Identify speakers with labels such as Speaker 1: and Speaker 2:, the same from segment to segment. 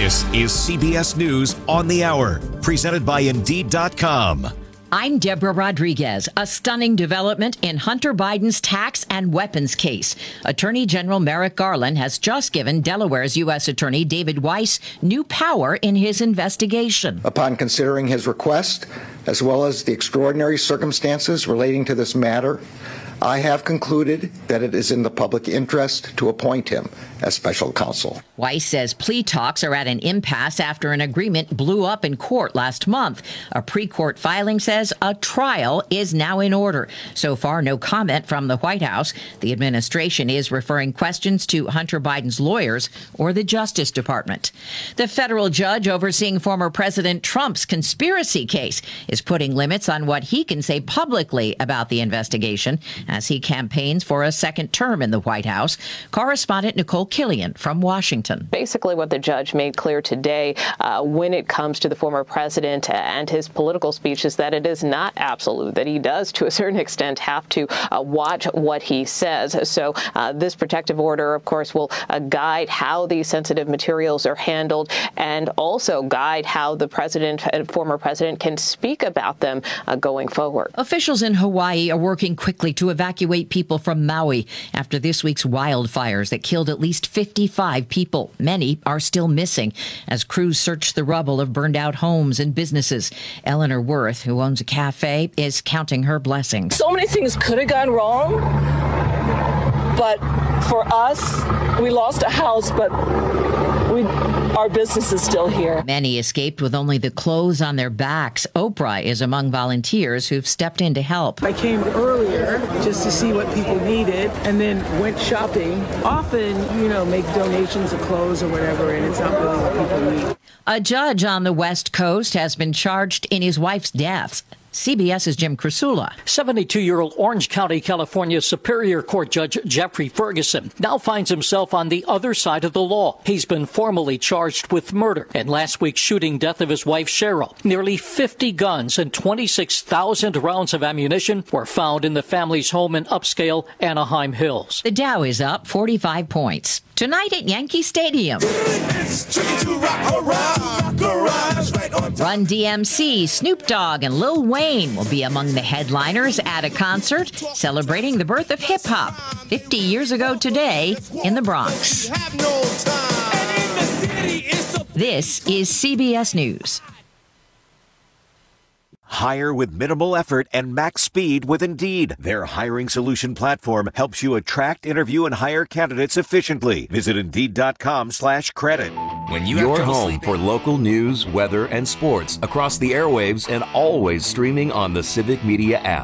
Speaker 1: This is CBS News on the Hour, presented by Indeed.com.
Speaker 2: I'm Deborah Rodriguez. A stunning development in Hunter Biden's tax and weapons case. Attorney General Merrick Garland has just given Delaware's U.S. Attorney David Weiss new power in his investigation.
Speaker 3: Upon considering his request, as well as the extraordinary circumstances relating to this matter, I have concluded that it is in the public interest to appoint him as special counsel.
Speaker 2: Weiss says plea talks are at an impasse after an agreement blew up in court last month. A pre-court filing says a trial is now in order. So far, no comment from the White House. The administration is referring questions to Hunter Biden's lawyers or the Justice Department. The federal judge overseeing former President Trump's conspiracy case is putting limits on what he can say publicly about the investigation as he campaigns for a second term in the White House. Correspondent Nicole Killian from Washington.
Speaker 4: Basically what the judge made clear today when it comes to the former president and his political speech is that it is not absolute, that he does to a certain extent have to watch what he says. So this protective order, of course, will guide how these sensitive materials are handled and also guide how the president and former president can speak about them going forward.
Speaker 2: Officials in Hawaii are working quickly to evacuate people from Maui after this week's wildfires that killed at least 55 people. Many are still missing as crews search the rubble of burned out homes and businesses. Eleanor Worth, who owns a cafe, is counting her blessings.
Speaker 5: So many things could have gone wrong, but for us, we lost a house, but our business is still here.
Speaker 2: Many escaped with only the clothes on their backs. Oprah is among volunteers who've stepped in to help.
Speaker 6: I came earlier just to see what people needed and then went shopping. Often, make donations of clothes or whatever, and it's not really what people need.
Speaker 2: A judge on the West Coast has been charged in his wife's death. CBS's Jim Krasula.
Speaker 7: 72-year-old Orange County, California Superior Court Judge Jeffrey Ferguson now finds himself on the other side of the law. He's been formally charged with murder and last week's shooting death of his wife, Cheryl. Nearly 50 guns and 26,000 rounds of ammunition were found in the family's home in upscale Anaheim Hills.
Speaker 2: The Dow is up 45 points. Tonight at Yankee Stadium. Run DMC, Snoop Dogg, and Lil Wayne will be among the headliners at a concert celebrating the birth of hip-hop 50 years ago today in the Bronx. This is CBS News.
Speaker 1: Hire with minimal effort and max speed with Indeed. Their hiring solution platform helps you attract, interview, and hire candidates efficiently. Visit Indeed.com/credit.
Speaker 8: When you're home for local news, weather, and sports across the airwaves and always streaming on the Civic Media app.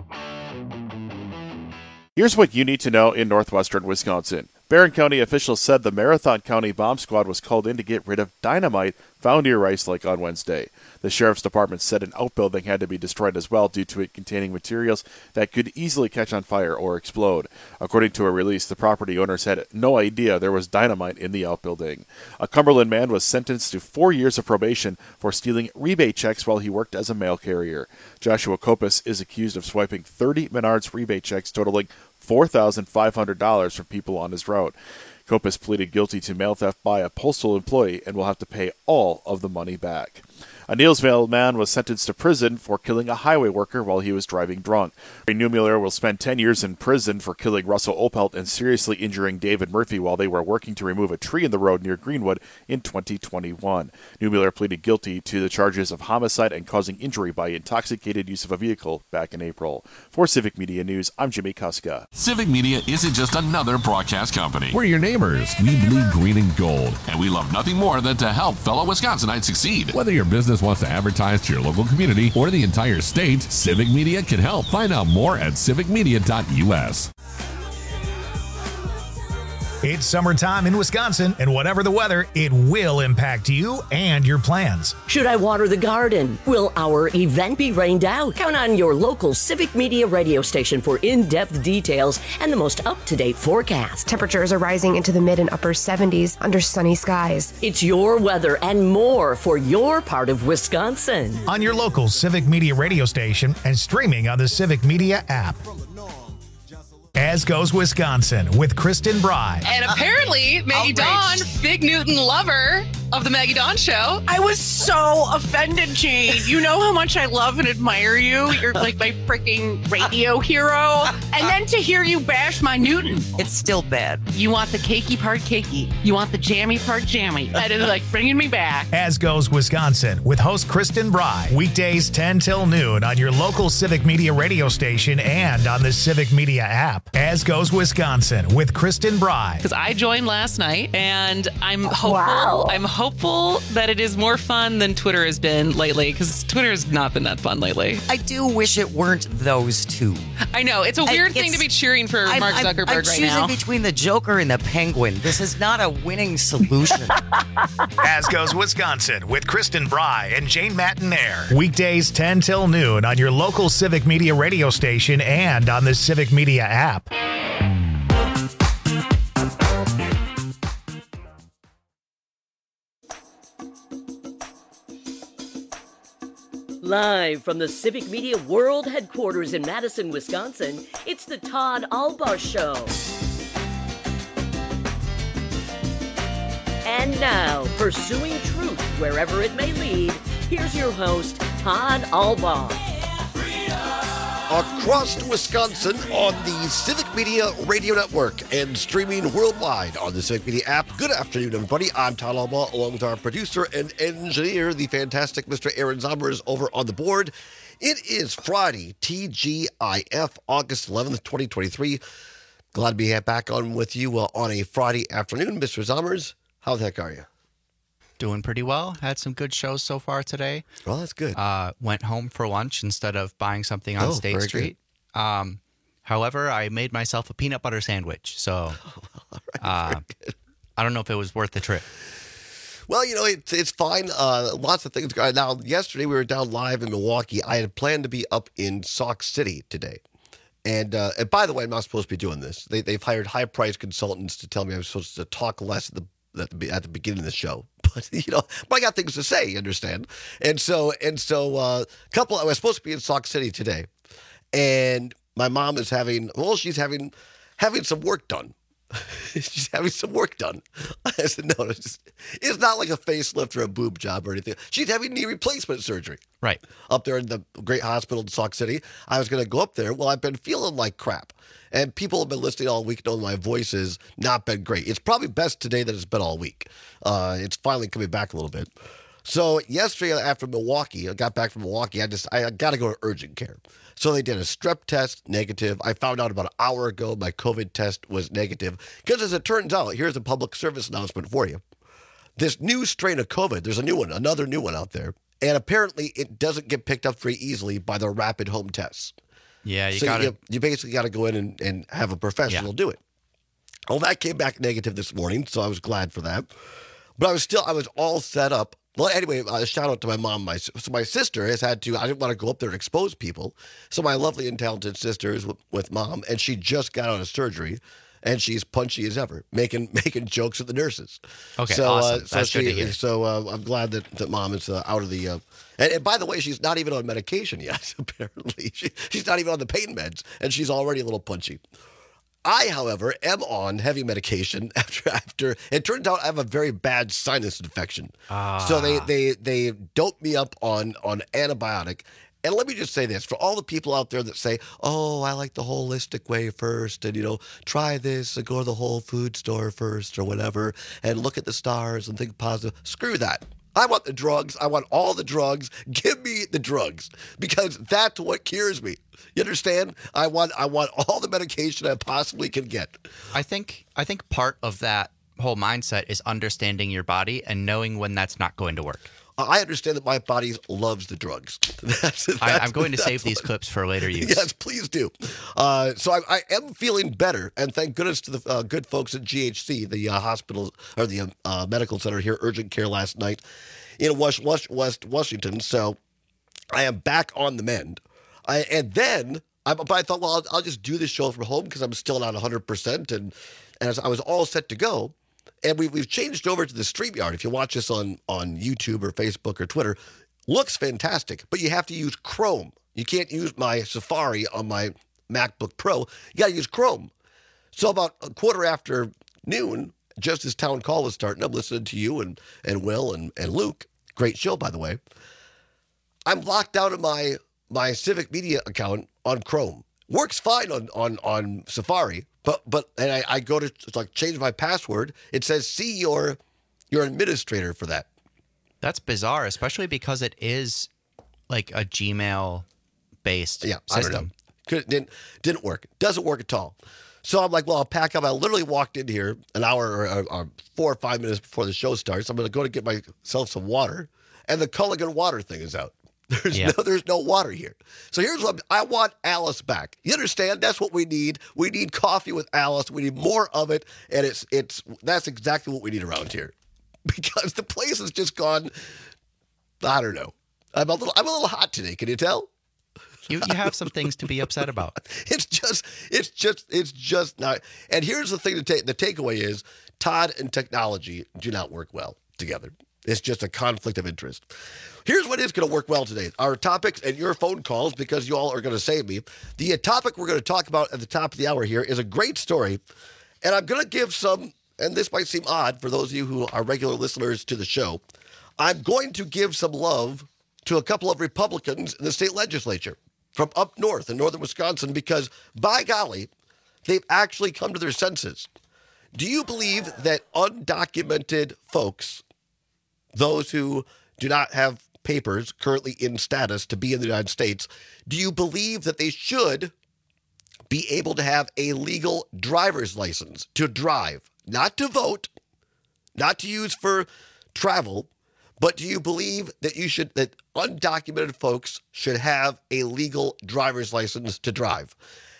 Speaker 9: Here's what you need to know in northwestern Wisconsin. Barron County officials said the Marathon County Bomb Squad was called in to get rid of dynamite found near Rice Lake on Wednesday. The Sheriff's Department said an outbuilding had to be destroyed as well due to it containing materials that could easily catch on fire or explode. According to a release, the property owners had no idea there was dynamite in the outbuilding. A Cumberland man was sentenced to 4 years of probation for stealing rebate checks while he worked as a mail carrier. Joshua Kopis is accused of swiping 30 Menards rebate checks totaling $4,500 from people on his route. Kopis pleaded guilty to mail theft by a postal employee and will have to pay all of the money back. A Neillsville man was sentenced to prison for killing a highway worker while he was driving drunk. Neumuller will spend 10 years in prison for killing Russell Opelt and seriously injuring David Murphy while they were working to remove a tree in the road near Greenwood in 2021. Neumuller pleaded guilty to the charges of homicide and causing injury by intoxicated use of a vehicle back in April. For Civic Media News, I'm Jimmy Kuska.
Speaker 10: Civic Media isn't just another broadcast company.
Speaker 11: We're your neighbors. We bleed green and gold.
Speaker 10: And we love nothing more than to help fellow Wisconsinites succeed.
Speaker 11: Whether your business wants to advertise to your local community or the entire state, Civic Media can help. Find out more at civicmedia.us.
Speaker 12: It's summertime in Wisconsin, and whatever the weather, it will impact you and your plans.
Speaker 13: Should I water the garden? Will our event be rained out? Count on your local Civic Media radio station for in-depth details and the most up-to-date forecast.
Speaker 14: Temperatures are rising into the mid and upper 70s under sunny skies.
Speaker 13: It's your weather and more for your part of Wisconsin.
Speaker 12: On your local Civic Media radio station and streaming on the Civic Media app. As Goes Wisconsin with Kristen Bry.
Speaker 15: And apparently, Maggie Dawn, Fig Newton lover, of the Maggie Dawn Show.
Speaker 16: I was so offended, Jane. You know how much I love and admire you. You're like my freaking radio hero. And then to hear you bash my Newton.
Speaker 17: It's still bad.
Speaker 16: You want the cakey part cakey. You want the jammy part jammy. That is like bringing me back.
Speaker 12: As Goes Wisconsin with host Kristen Bry. Weekdays 10 till noon on your local Civic Media radio station and on the Civic Media app. As Goes Wisconsin with Kristen Bry.
Speaker 15: Because I joined last night, and I'm hopeful.
Speaker 5: Wow.
Speaker 15: I'm hopeful that it is more fun than Twitter has been lately, because Twitter has not been that fun lately.
Speaker 17: I do wish it weren't those two.
Speaker 15: I know. It's a weird thing to be cheering for Mark Zuckerberg
Speaker 17: I'm
Speaker 15: right now.
Speaker 17: choosing between the Joker and the Penguin. This is not a winning solution.
Speaker 12: As Goes Wisconsin with Kristen Bry and Jane Mattinaire. Weekdays 10 till noon on your local Civic Media radio station and on the Civic Media app.
Speaker 13: Live from the Civic Media World Headquarters in Madison, Wisconsin, it's the Todd Albaugh Show. And now, pursuing truth wherever it may lead, here's your host, Todd Albaugh.
Speaker 18: Across Wisconsin on the Civic Media Radio Network and streaming worldwide on the Civic Media app. Good afternoon, everybody. I'm Todd Albaugh, along with our producer and engineer, the fantastic Mr. Aaron Zombers, over on the board. It is Friday, TGIF, August 11th, 2023. Glad to be back on with you on a Friday afternoon. Mr. Zombers, how the heck are you?
Speaker 19: Doing pretty well. Had some good shows so far today.
Speaker 18: Well, that's good.
Speaker 19: Went home for lunch instead of buying something on State Street. However, I made myself a peanut butter sandwich. So I don't know if it was worth the trip.
Speaker 18: Well, you know, it's fine. Lots of things. Now, yesterday we were down live in Milwaukee. I had planned to be up in Sauk City today. And by the way, I'm not supposed to be doing this. They've hired high-priced consultants to tell me I'm supposed to talk less at the beginning of the show. But, you know, I got things to say, you understand? And so I was supposed to be in Sauk City today. And my mom is she's having some work done. She's having some work done. I said, no, it's not like a facelift or a boob job or anything. She's having knee replacement surgery.
Speaker 19: Right.
Speaker 18: Up there in the great hospital in Sauk City. I was going to go up there. Well, I've been feeling like crap. And people have been listening all week knowing my voice has not been great. It's probably best today that it's been all week. It's finally coming back a little bit. So yesterday after Milwaukee, I got back from Milwaukee. I got to go to urgent care. So they did a strep test, negative. I found out about an hour ago my COVID test was negative. Because as it turns out, here's a public service announcement for you. This new strain of COVID, there's another new one out there. And apparently it doesn't get picked up very easily by the rapid home tests.
Speaker 19: Yeah,
Speaker 18: you basically got to go in and have a professional do it. Well, that came back negative this morning, so I was glad for that. But I was all set up. Well, anyway, shout out to my mom. My sister has had to, I didn't want to go up there and expose people. So my lovely and talented sister is with mom, and she just got out of surgery, and she's punchy as ever, making jokes at the nurses.
Speaker 19: Okay, awesome. That's good to hear.
Speaker 18: So I'm glad that mom is out of the... And by the way, she's not even on medication yet, apparently. She's not even on the pain meds, and she's already a little punchy. I, however, am on heavy medication after it turns out I have a very bad sinus infection. So they dope me up on antibiotic. And let me just say this, for all the people out there that say, oh, I like the holistic way first, and, you know, try this and go to the Whole Food store first or whatever, and look at the stars and think positive. Screw that. I want the drugs. I want all the drugs. Give me the drugs, because that's what cures me. You understand? I want all the medication I possibly can get.
Speaker 19: I think part of that whole mindset is understanding your body and knowing when that's not going to work.
Speaker 18: I understand that my body loves the drugs.
Speaker 19: I'm going to save these clips for later use.
Speaker 18: Yes, please do. So I am feeling better, and thank goodness to the good folks at GHC, the hospital or the medical center here, urgent care last night in West Washington. So I am back on the mend. But I thought, well, I'll just do this show from home because I'm still not 100%, and as I was all set to go. And we've changed over to the StreamYard. If you watch this on YouTube or Facebook or Twitter, looks fantastic. But you have to use Chrome. You can't use my Safari on my MacBook Pro. You got to use Chrome. So about a quarter after noon, just as Town Call was starting, I'm listening to you and Will and Luke. Great show, by the way. I'm locked out of my Civic Media account on Chrome. Works fine on Safari, but I go to change my password. It says, see your administrator for that.
Speaker 19: That's bizarre, especially because it is like a Gmail-based system.
Speaker 18: I don't know. Didn't work. Doesn't work at all. So I'm like, well, I'll pack up. I literally walked in here an hour or 4 or 5 minutes before the show starts. I'm going to go to get myself some water, and the Culligan water thing is out. There's no water here. So here's what I want Alice back. You understand? That's what we need. We need coffee with Alice. We need more of it, and that's exactly what we need around here, because the place has just gone. I don't know. I'm a little hot today. Can you tell?
Speaker 19: You have some things to be upset about.
Speaker 18: It's just not. And here's the thing the takeaway is Todd and technology do not work well together. It's just a conflict of interest. Here's what is going to work well today. Our topics and your phone calls, because you all are going to save me. The topic we're going to talk about at the top of the hour here is a great story. And I'm going to give some, and this might seem odd for those of you who are regular listeners to the show, I'm going to give some love to a couple of Republicans in the state legislature from up north in northern Wisconsin, because, by golly, they've actually come to their senses. Do you believe that undocumented folks, those who do not have papers currently in status to be in the United States, do you believe that they should be able to have a legal driver's license to drive, not to vote, not to use for travel, but do you believe that that undocumented folks should have a legal driver's license to drive?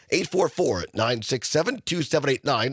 Speaker 18: 844-967-2789,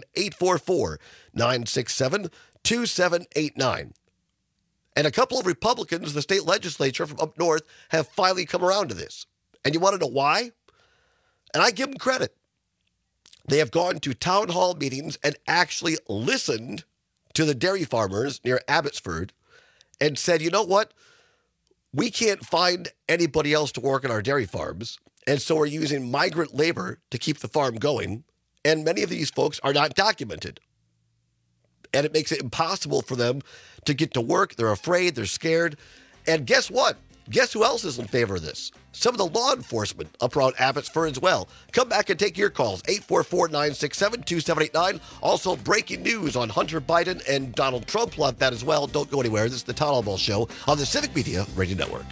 Speaker 18: 844-967-2789. And a couple of Republicans in the state legislature from up north have finally come around to this. And you want to know why? And I give them credit. They have gone to town hall meetings and actually listened to the dairy farmers near Abbotsford and said, you know what? We can't find anybody else to work on our dairy farms, and so we're using migrant labor to keep the farm going, and many of these folks are not documented. And it makes it impossible for them to get to work. They're afraid. They're scared. And guess what? Guess who else is in favor of this? Some of the law enforcement up around Abbotsford as well. Come back and take your calls. 844-967-2789. Also, breaking news on Hunter Biden and Donald Trump. We'll have that as well. Don't go anywhere. This is the Todd Ball Show on the Civic Media Radio Network.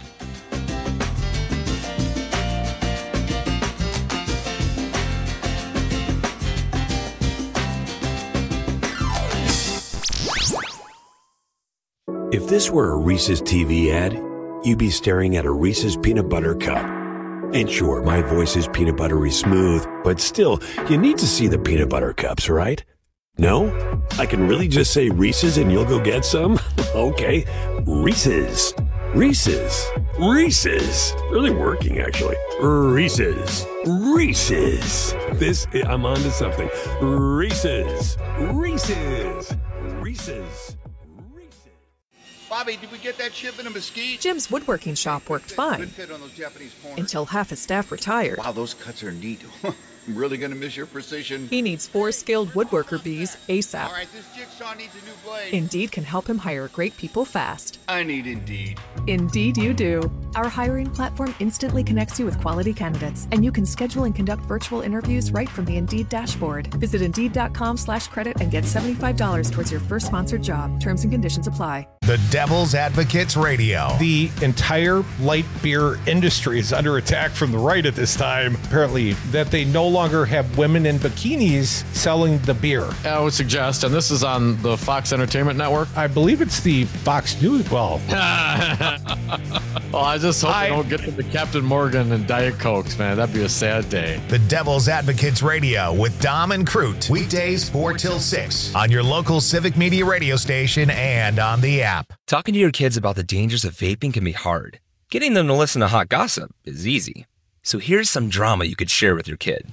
Speaker 20: If this were a Reese's TV ad, you'd be staring at a Reese's peanut butter cup. And sure, my voice is peanut buttery smooth, but still, you need to see the peanut butter cups, right? No? I can really just say Reese's and you'll go get some? Okay, Reese's. Reese's. Reese's. Really working, actually. Reese's. Reese's. I'm on to something. Reese's. Reese's. Reese's.
Speaker 21: Bobby, did we get that shipment of mesquite?
Speaker 22: Jim's woodworking shop worked fine.
Speaker 21: Good fit on those Japanese corners.
Speaker 22: Until half his staff retired.
Speaker 21: Wow, those cuts are neat. I'm really going to miss your precision.
Speaker 22: He needs 4 skilled woodworker bees ASAP.
Speaker 21: All right, this jigsaw needs a new blade.
Speaker 22: Indeed can help him hire great people fast.
Speaker 21: I need Indeed.
Speaker 22: Indeed you do. Our hiring platform instantly connects you with quality candidates, and you can schedule and conduct virtual interviews right from the Indeed dashboard. Visit Indeed.com/credit and get $75 towards your first sponsored job. Terms and conditions apply.
Speaker 12: The Devil's Advocates Radio.
Speaker 23: The entire light beer industry is under attack from the right at this time. Apparently, that they no longer have women in bikinis selling the beer.
Speaker 24: I would suggest, and this is on the Fox Entertainment Network.
Speaker 23: I believe it's the Fox News. Well,
Speaker 24: I just hope they don't get to the Captain Morgan and Diet Cokes, man. That'd be a sad day.
Speaker 12: The Devil's Advocates Radio with Dom and Crute. Weekdays 4 till 6 on your local Civic Media radio station and on the app.
Speaker 25: Talking to your kids about the dangers of vaping can be hard. Getting them to listen to hot gossip is easy. So here's some drama you could share with your kid.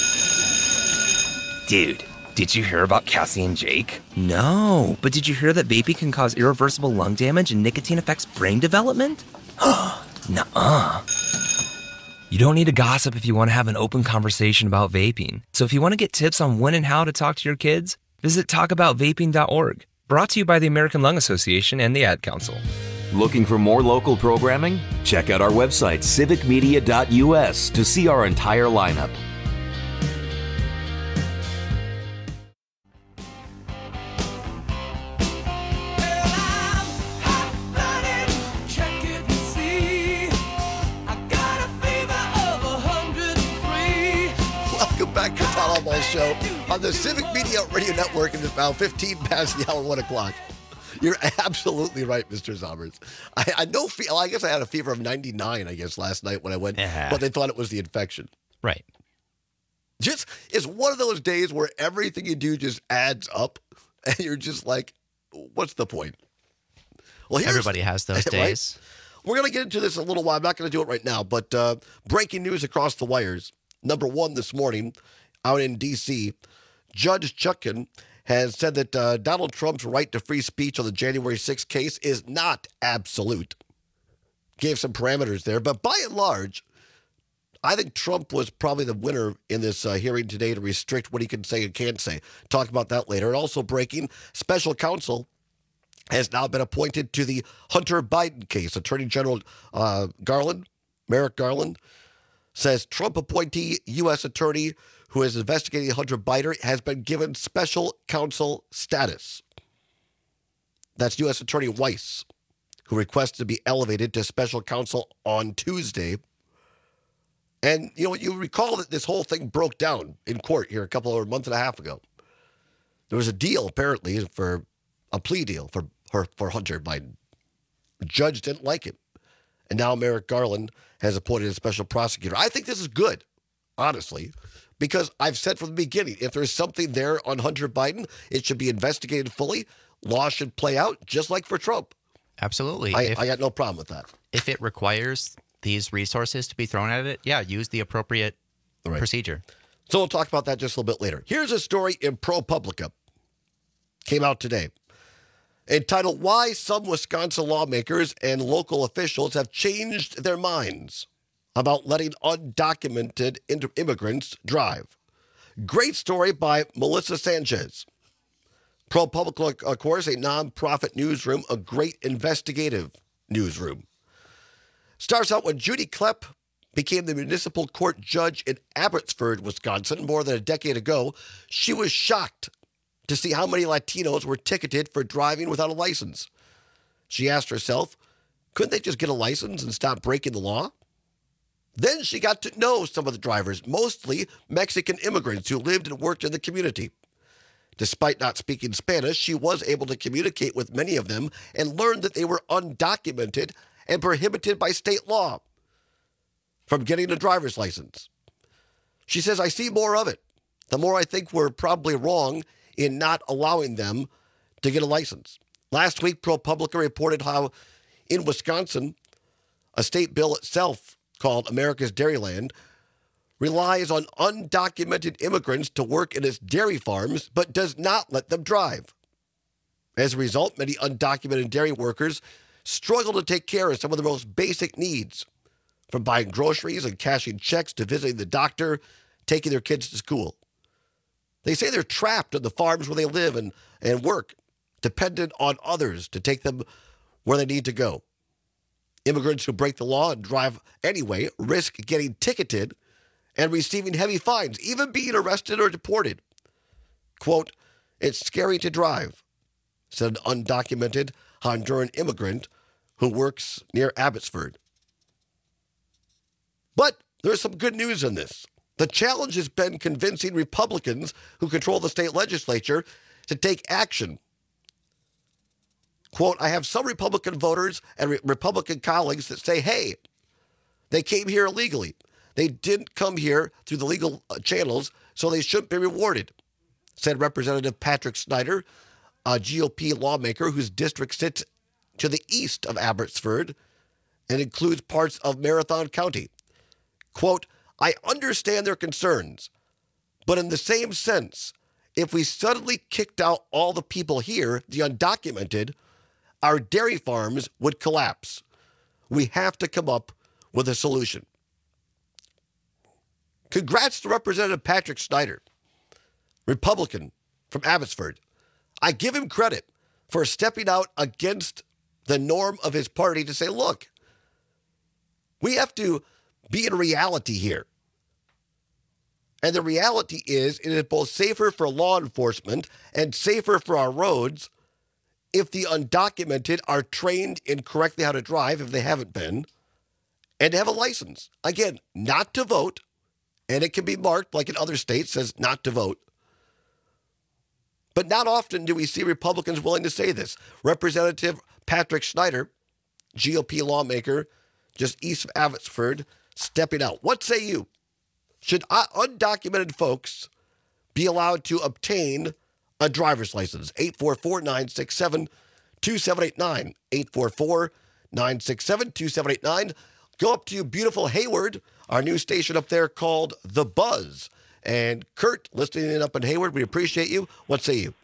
Speaker 25: Dude, did you hear about Cassie and Jake? No, but did you hear that vaping can cause irreversible lung damage and nicotine affects brain development? Nuh-uh. You don't need to gossip if you want to have an open conversation about vaping. So if you want to get tips on when and how to talk to your kids, Visit talkaboutvaping.org. Brought to you by the American Lung Association and the Ad Council.
Speaker 8: Looking for more local programming? Check out our website, civicmedia.us, to see our entire lineup.
Speaker 18: Welcome back to the Todd Ball Show on the Civic Media Radio Network. It is about 15 past the hour, 1 o'clock. You're absolutely right, Mr. Zommers. I know. I guess I had a fever of 99, I guess, last night when I went, but they thought it was the infection.
Speaker 19: Right.
Speaker 18: It's one of those days where everything you do just adds up, and you're just like, what's the point? Well,
Speaker 19: everybody has those days.
Speaker 18: Right? We're going to get into this in a little while. I'm not going to do it right now, but breaking news across the wires. Number one this morning, out in D.C., Judge Chutkan has said that Donald Trump's right to free speech on the January 6th case is not absolute. Gave some parameters there, but by and large, I think Trump was probably the winner in this hearing today to restrict what he can say and can't say. Talk about that later. And also breaking, special counsel has now been appointed to the Hunter Biden case. Attorney General Merrick Garland, says Trump appointee U.S. attorney who is investigating Hunter Biden has been given special counsel status. That's U.S. Attorney Weiss, who requested to be elevated to special counsel on Tuesday. And, you recall that this whole thing broke down in court here a month and a half ago. There was a deal, apparently, for a plea deal for Hunter Biden. The judge didn't like it. And now Merrick Garland has appointed a special prosecutor. I think this is good, honestly, because I've said from the beginning, if there's something there on Hunter Biden, it should be investigated fully. Law should play out, just like for Trump.
Speaker 19: Absolutely.
Speaker 18: I got no problem with that.
Speaker 19: If it requires these resources to be thrown at it, use the appropriate procedure.
Speaker 18: So we'll talk about that just a little bit later. Here's a story in ProPublica. Came out today. Entitled, Why Some Wisconsin Lawmakers and Local Officials Have Changed Their Minds About Letting Undocumented Immigrants Drive. Great story by Melissa Sanchez. ProPublica, of course, a nonprofit newsroom, a great investigative newsroom. Starts out when Judy Klepp became the municipal court judge in Abbotsford, Wisconsin, more than a decade ago. She was shocked to see how many Latinos were ticketed for driving without a license. She asked herself, couldn't they just get a license and stop breaking the law? Then she got to know some of the drivers, mostly Mexican immigrants who lived and worked in the community. Despite not speaking Spanish, she was able to communicate with many of them and learned that they were undocumented and prohibited by state law from getting a driver's license. She says, I see more of it. The more I think we're probably wrong in not allowing them to get a license. Last week, ProPublica reported how in Wisconsin, a state bill itself called America's Dairyland relies on undocumented immigrants to work in its dairy farms, but does not let them drive. As a result, many undocumented dairy workers struggle to take care of some of the most basic needs, from buying groceries and cashing checks to visiting the doctor, taking their kids to school. They say they're trapped on the farms where they live and work, dependent on others to take them where they need to go. Immigrants who break the law and drive anyway risk getting ticketed and receiving heavy fines, even being arrested or deported. Quote, it's scary to drive, said an undocumented Honduran immigrant who works near Abbotsford. But there's some good news in this. The challenge has been convincing Republicans who control the state legislature to take action. Quote, I have some Republican voters and Republican colleagues that say, hey, they came here illegally. They didn't come here through the legal channels, so they shouldn't be rewarded, said Representative Patrick Snyder, a GOP lawmaker whose district sits to the east of Abbotsford and includes parts of Marathon County. Quote, I understand their concerns, but in the same sense, if we suddenly kicked out all the people here, the undocumented, our dairy farms would collapse. We have to come up with a solution. Congrats to Representative Patrick Snyder, Republican from Abbotsford. I give him credit for stepping out against the norm of his party to say, look, we have to be in reality here. And the reality is it is both safer for law enforcement and safer for our roads if the undocumented are trained in correctly how to drive, if they haven't been, and to have a license. Again, not to vote, and it can be marked like in other states says not to vote. But not often do we see Republicans willing to say this. Representative Patrick Schneider, GOP lawmaker just east of Abbotsford, stepping out. What say you? Should undocumented folks be allowed to obtain a driver's license? 844-967-2789. 844-967-2789. Go up to beautiful Hayward, our new station up there called The Buzz. And Kurt, listening in up in Hayward, we appreciate you. What say you?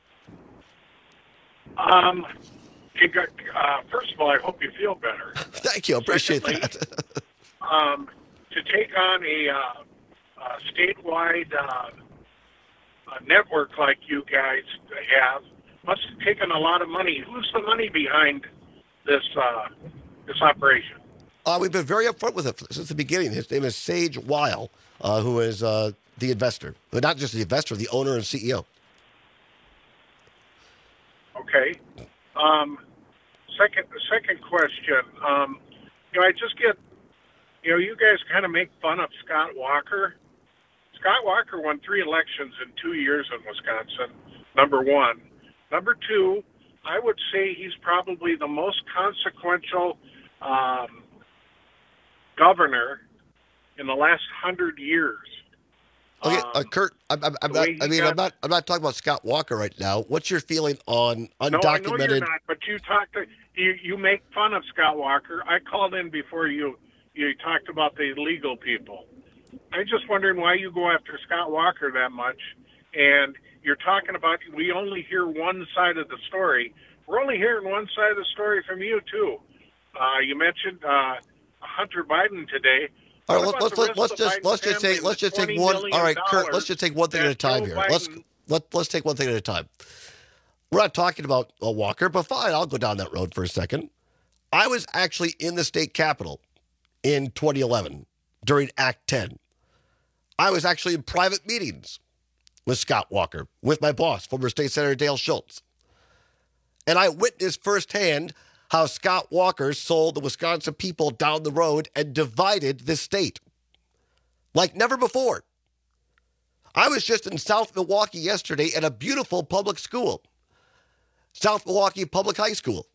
Speaker 2: First of all, I hope you feel better.
Speaker 18: Thank you. I appreciate that.
Speaker 2: To take on a statewide network like you guys have must have taken a lot of money. Who's the money behind this operation?
Speaker 18: We've been very upfront with it since the beginning. His name is Sage Weil, who is the investor. But not just the investor, the owner and CEO.
Speaker 2: Okay. Second question. I just get, you guys kind of make fun of Scott Walker. Scott Walker won 3 elections in 2 years in Wisconsin, number one. Number two, I would say he's probably the most consequential governor in the last 100 years.
Speaker 18: Okay, Kurt, I'm not talking about Scott Walker right now. What's your feeling on undocumented?
Speaker 2: No, I know you're not, but you make fun of Scott Walker. I called in before you talked about the illegal people. I'm just wondering why you go after Scott Walker that much, and you're talking about we only hear one side of the story. We're only hearing one side of the story from you too. You mentioned Hunter Biden today.
Speaker 18: All right, let's just take one. All right, Kurt, let's just take one thing at a time here. Let's take one thing at a time. We're not talking about Walker, but fine, I'll go down that road for a second. I was actually in the state capitol in 2011 during Act 10. I was actually in private meetings with Scott Walker, with my boss, former State Senator Dale Schultz. And I witnessed firsthand how Scott Walker sold the Wisconsin people down the road and divided this state like never before. I was just in South Milwaukee yesterday at a beautiful public school, South Milwaukee Public High School.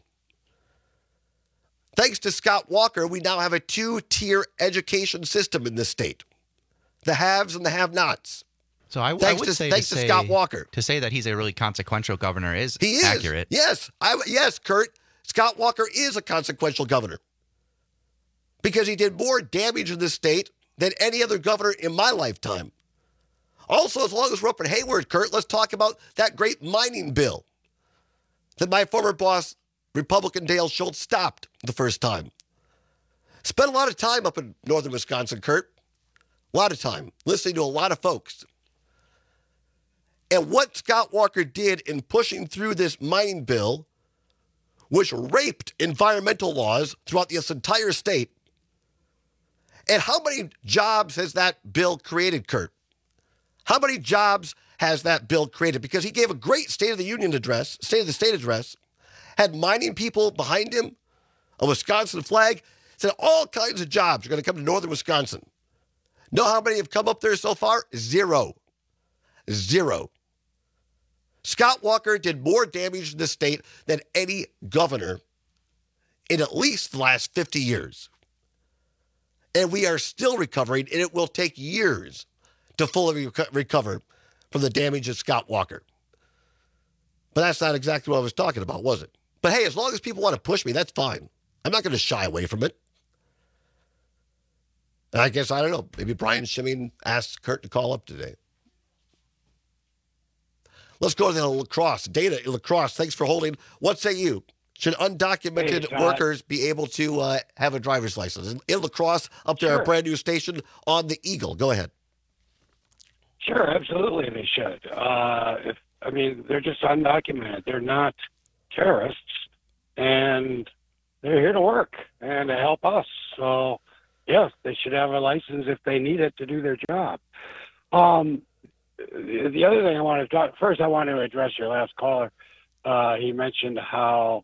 Speaker 18: Thanks to Scott Walker, we now have a 2-tier education system in this state. The haves and the have-nots.
Speaker 19: So I would say
Speaker 18: thanks to Scott Walker.
Speaker 19: To say that he's a really consequential governor is accurate.
Speaker 18: Yes, yes, Kurt. Scott Walker is a consequential governor because he did more damage in this state than any other governor in my lifetime. Also, as long as we're up in Hayward, Kurt, let's talk about that great mining bill that my former boss, Republican Dale Schultz, stopped the first time. Spent a lot of time up in northern Wisconsin, Kurt. A lot of time listening to a lot of folks. And what Scott Walker did in pushing through this mining bill, which raped environmental laws throughout this entire state. And how many jobs has that bill created, Kurt? How many jobs has that bill created? Because he gave a great State of the State address, had mining people behind him, a Wisconsin flag, said all kinds of jobs are going to come to northern Wisconsin. Know how many have come up there so far? Zero. Scott Walker did more damage to the state than any governor in at least the last 50 years. And we are still recovering, and it will take years to fully recover from the damage of Scott Walker. But that's not exactly what I was talking about, was it? But hey, as long as people want to push me, that's fine. I'm not going to shy away from it. And I guess, I don't know, maybe Brian Schimming asked Kurt to call up today. Let's go to the La Crosse. Data in La Crosse, thanks for holding. What say you? Should undocumented workers be able to have a driver's license? In La Crosse, up to our brand new station on the Eagle. Go ahead.
Speaker 3: Sure, absolutely they should.
Speaker 1: I mean, they're just undocumented. They're not terrorists, and they're here to work and to help us. So, yes, they should have a license if they need it to do their job. The other thing I want to talk first, I want to address your last caller. He mentioned how,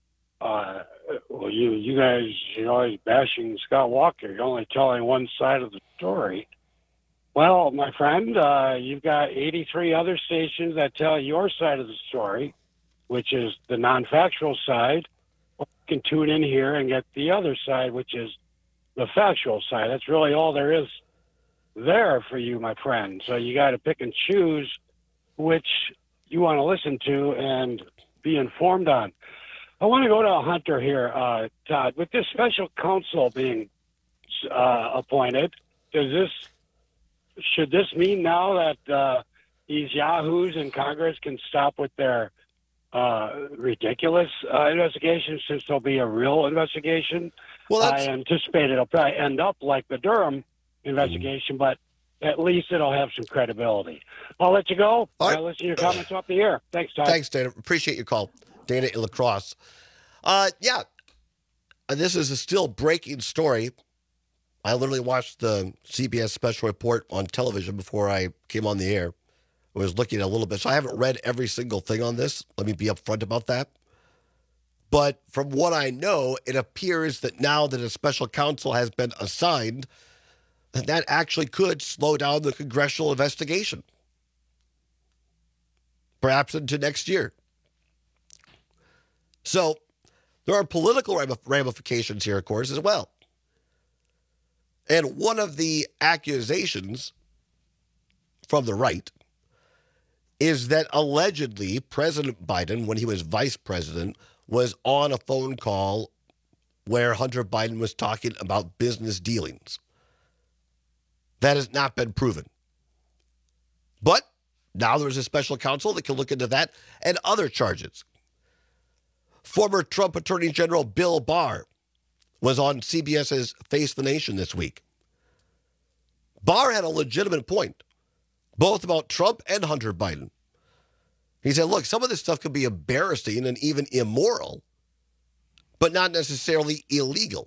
Speaker 1: you guys, you're always bashing Scott Walker. You're only telling one side of the story. Well, my friend, you've got 83 other stations that tell your side of the story, which is the non-factual side. You can tune in here and get the other side, which is the factual side. That's really all there is there for you, my friend. So you got to pick and choose which you want to listen to and be informed on. I want to go to Hunter here, Todd. With this special counsel being appointed, should this mean now that these yahoos in Congress can stop with their ridiculous investigation, since there'll be a real investigation? Well, I anticipate it'll probably end up like the Durham investigation, but at least it'll have some credibility. I'll let you go. I'll listen to your comments off the air. Thanks, Todd.
Speaker 18: Thanks, Dana. Appreciate your call. Dana in La Crosse. This is a still breaking story. I literally watched the CBS special report on television before I came on the air. I was looking at a little bit. So I haven't read every single thing on this. Let me be upfront about that. But from what I know, it appears that now that a special counsel has been assigned, that actually could slow down the congressional investigation, perhaps into next year. So there are political ramifications here, of course, as well. And one of the accusations from the right is that allegedly President Biden, when he was vice president, was on a phone call where Hunter Biden was talking about business dealings. That has not been proven. But now there's a special counsel that can look into that and other charges. Former Trump Attorney General Bill Barr was on CBS's Face the Nation this week. Barr had a legitimate point, both about Trump and Hunter Biden. He said, look, some of this stuff could be embarrassing and even immoral, but not necessarily illegal.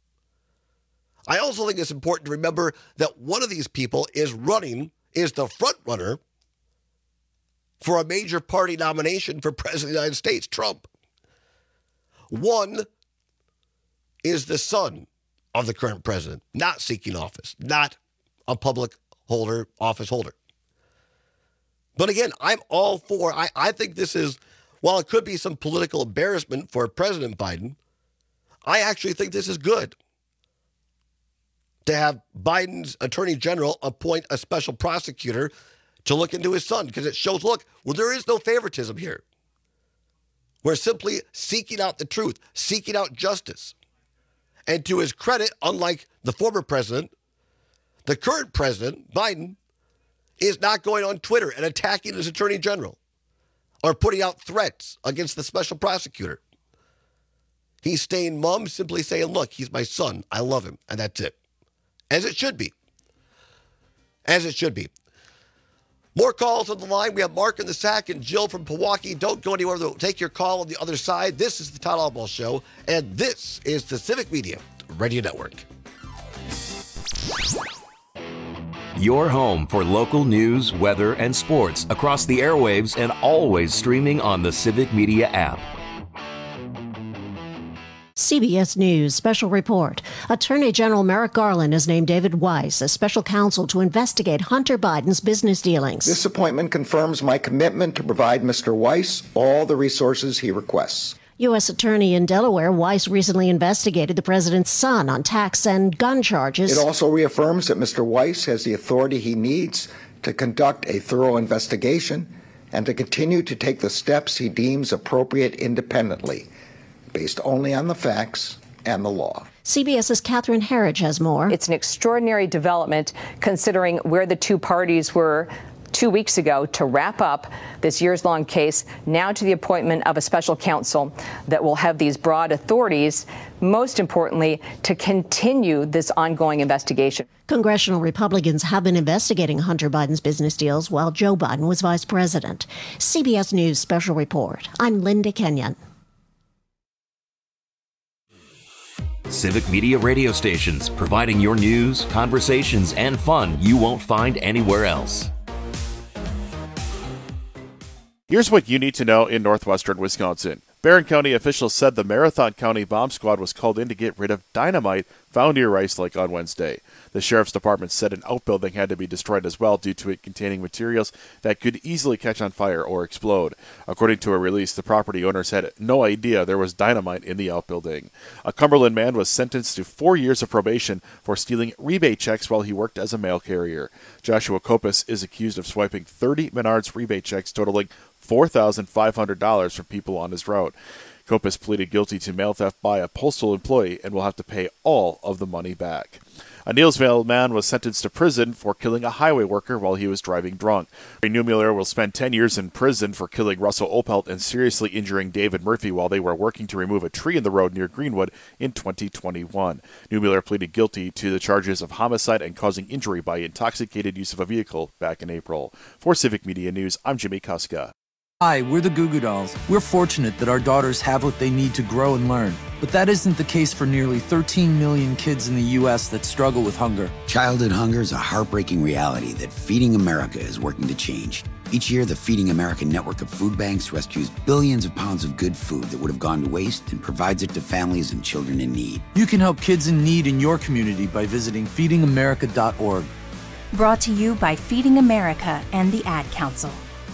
Speaker 18: I also think it's important to remember that one of these people is the front runner for a major party nomination for President of the United States, Trump. One is the son of the current president, not seeking office, not a public office holder. But again, I'm all for, I think this is, while it could be some political embarrassment for President Biden, I actually think this is good to have Biden's attorney general appoint a special prosecutor to look into his son, because it shows, look, well, there is no favoritism here. We're simply seeking out the truth, seeking out justice. And to his credit, unlike the former president, the current president, Biden, is not going on Twitter and attacking his attorney general or putting out threats against the special prosecutor. He's staying mum, simply saying, look, he's my son. I love him. And that's it. As it should be. As it should be. More calls on the line. We have Mark in the Sack and Jill from Pewaukee. Don't go anywhere. They'll take your call on the other side. This is the Todd Oswalt Show, and this is the Civic Media Radio Network.
Speaker 8: Your home for local news, weather, and sports across the airwaves and always streaming on the Civic Media app.
Speaker 3: CBS News special report. Attorney General Merrick Garland has named David Weiss as special counsel to investigate Hunter Biden's business dealings.
Speaker 4: This appointment confirms my commitment to provide Mr. Weiss all the resources he requests.
Speaker 3: U.S. Attorney in Delaware, Weiss recently investigated the president's son on tax and gun charges.
Speaker 4: It also reaffirms that Mr. Weiss has the authority he needs to conduct a thorough investigation and to continue to take the steps he deems appropriate independently, based only on the facts and the law.
Speaker 3: CBS's Catherine Herridge has more.
Speaker 6: It's an extraordinary development considering where the two parties were 2 weeks ago to wrap up this years-long case, now to the appointment of a special counsel that will have these broad authorities, most importantly, to continue this ongoing investigation.
Speaker 3: Congressional Republicans have been investigating Hunter Biden's business deals while Joe Biden was vice president. CBS News Special Report. I'm Linda Kenyon.
Speaker 8: Civic Media radio stations, providing your news, conversations, and fun you won't find anywhere else.
Speaker 7: Here's what you need to know in northwestern Wisconsin. Barron County officials said the Marathon County Bomb Squad was called in to get rid of dynamite found near Rice Lake on Wednesday. The Sheriff's Department said an outbuilding had to be destroyed as well due to it containing materials that could easily catch on fire or explode. According to a release, the property owners had no idea there was dynamite in the outbuilding. A Cumberland man was sentenced to 4 years of probation for stealing rebate checks while he worked as a mail carrier. Joshua Kopis is accused of swiping 30 Menards rebate checks totaling $4,500 from people on his route. Kopis pleaded guilty to mail theft by a postal employee and will have to pay all of the money back. A Neillsville man was sentenced to prison for killing a highway worker while he was driving drunk. Neumiller will spend 10 years in prison for killing Russell Opelt and seriously injuring David Murphy while they were working to remove a tree in the road near Greenwood in 2021. Neumiller pleaded guilty to the charges of homicide and causing injury by intoxicated use of a vehicle back in April. For Civic Media News, I'm Jimmy Kuska.
Speaker 9: Hi, we're the Goo Goo Dolls. We're fortunate that our daughters have what they need to grow and learn. But that isn't the case for nearly 13 million kids in the U.S. that struggle with hunger.
Speaker 10: Childhood hunger is a heartbreaking reality that Feeding America is working to change. Each year, the Feeding America network of food banks rescues billions of pounds of good food that would have gone to waste and provides it to families and children in need.
Speaker 9: You can help kids in need in your community by visiting feedingamerica.org.
Speaker 11: Brought to you by Feeding America and the Ad Council.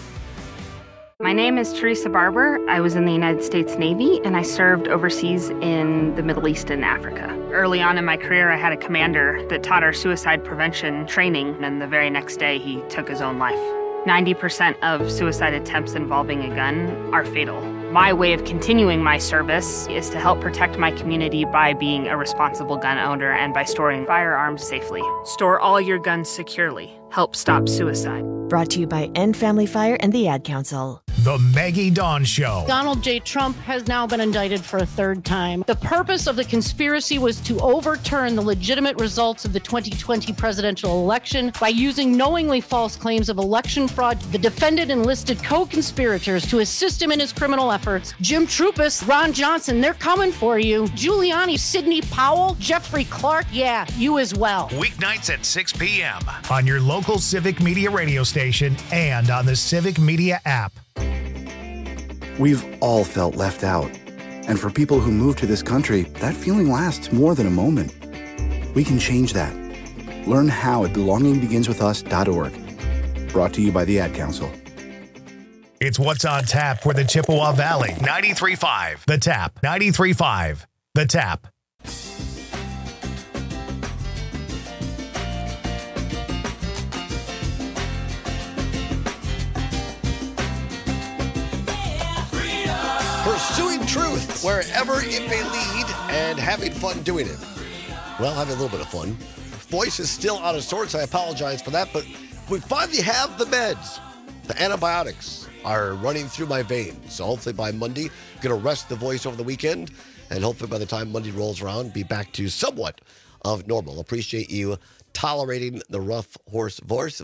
Speaker 26: My name is Teresa Barber. I was in the United States Navy, and I served overseas in the Middle East and Africa. Early on in my career, I had a commander that taught our suicide prevention training, and the very next day, he took his own life. 90% of suicide attempts involving a gun are fatal. My way of continuing my service is to help protect my community by being a responsible gun owner and by storing firearms safely. Store all your guns securely. Help stop suicide.
Speaker 11: Brought to you by End Family Fire and the Ad Council.
Speaker 12: The Maggie Dawn Show.
Speaker 27: Donald J. Trump has now been indicted for a third time. The purpose of the conspiracy was to overturn the legitimate results of the 2020 presidential election by using knowingly false claims of election fraud. The defendant enlisted co-conspirators to assist him in his criminal efforts. Jim Trupis, Ron Johnson, they're coming for you. Giuliani, Sidney Powell, Jeffrey Clark, yeah, you as well.
Speaker 12: Weeknights at 6 p.m. on your local Civic Media radio station and on the Civic Media app.
Speaker 28: We've all felt left out. And for people who move to this country, that feeling lasts more than a moment. We can change that. Learn how at belongingbeginswithus.org. Brought to you by the Ad Council.
Speaker 12: It's what's on tap for the Chippewa Valley. 93.5 The Tap. 93.5 The Tap.
Speaker 18: Pursuing truth wherever it may lead and having fun doing it. Well, having a little bit of fun. Voice is still out of sorts. I apologize for that, but we finally have the meds. The antibiotics are running through my veins. So hopefully by Monday, I'm going to rest the voice over the weekend. And hopefully by the time Monday rolls around, be back to somewhat of normal. Appreciate you tolerating the rough horse voice.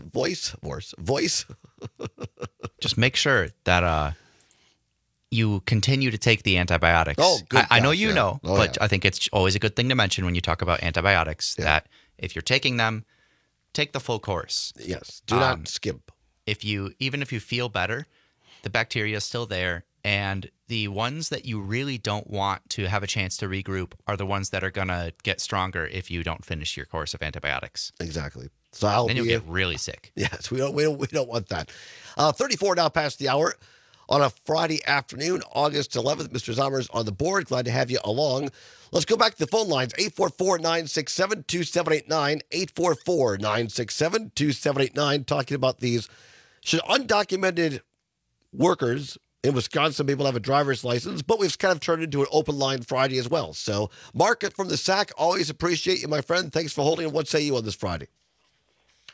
Speaker 19: Just make sure that you continue to take the antibiotics.
Speaker 18: Oh, good.
Speaker 19: I know you know, but I think it's always a good thing to mention when you talk about antibiotics that if you're taking them, take the full course.
Speaker 18: Yes. Do not skimp.
Speaker 19: Even if you feel better, the bacteria is still there. And the ones that you really don't want to have a chance to regroup are the ones that are going to get stronger if you don't finish your course of antibiotics.
Speaker 18: Exactly. So
Speaker 19: then you'll get really sick.
Speaker 18: Yes, we don't want that. 34 now past the hour. On a Friday afternoon, August 11th, Mr. Zommers on the board. Glad to have you along. Let's go back to the phone lines. 844-967-2789. 844-967-2789. Talking about these. Should undocumented workers in Wisconsin be able to have a driver's license? But we've kind of turned into an open line Friday as well. So, Mark from the SAC, always appreciate you, my friend. Thanks for holding. What say you on this Friday?
Speaker 29: Yeah,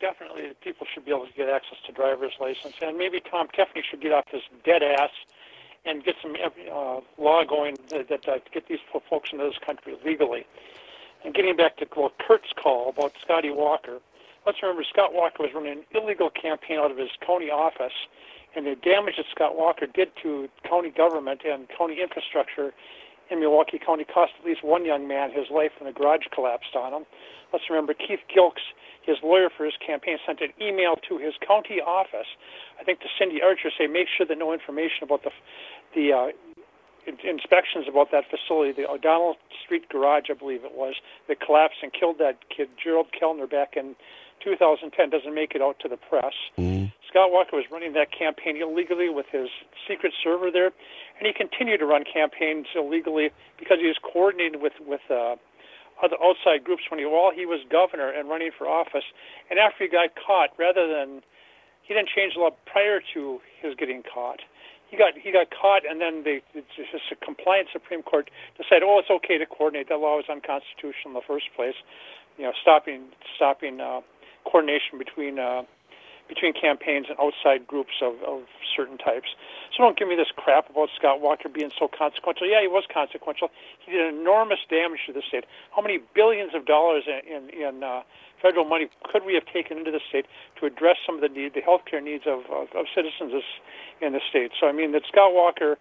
Speaker 5: definitely people should be able to get access to driver's license, and maybe Tom Kefney should get off his dead ass and get some law going that get these folks into this country legally. And getting back to Kurt's call about Scotty Walker, let's remember Scott Walker was running an illegal campaign out of his county office, and the damage that Scott Walker did to county government and county infrastructure in Milwaukee County cost at least one young man his life when the garage collapsed on him. Let's remember Keith Gilks, his lawyer for his campaign, sent an email to his county office, I think to Cindy Archer, say make sure that no information about the inspections about that facility, the O'Donnell Street garage, I believe it was, that collapsed and killed that kid, Gerald Kellner, back in 2010, doesn't make it out to the press. Scott Walker was running that campaign illegally with his secret server there, and he continued to run campaigns illegally because he was coordinating with other outside groups while he was governor and running for office. And after he got caught, he didn't change the law prior to his getting caught. He got caught, and then the compliant Supreme Court decided, it's okay to coordinate. That law was unconstitutional in the first place. Stopping coordination between campaigns and outside groups of certain types. So don't give me this crap about Scott Walker being so consequential. Yeah, he was consequential. He did enormous damage to the state. How many billions of dollars in federal money could we have taken into the state to address some of the healthcare needs of citizens in the state? So, I mean, that Scott Walker,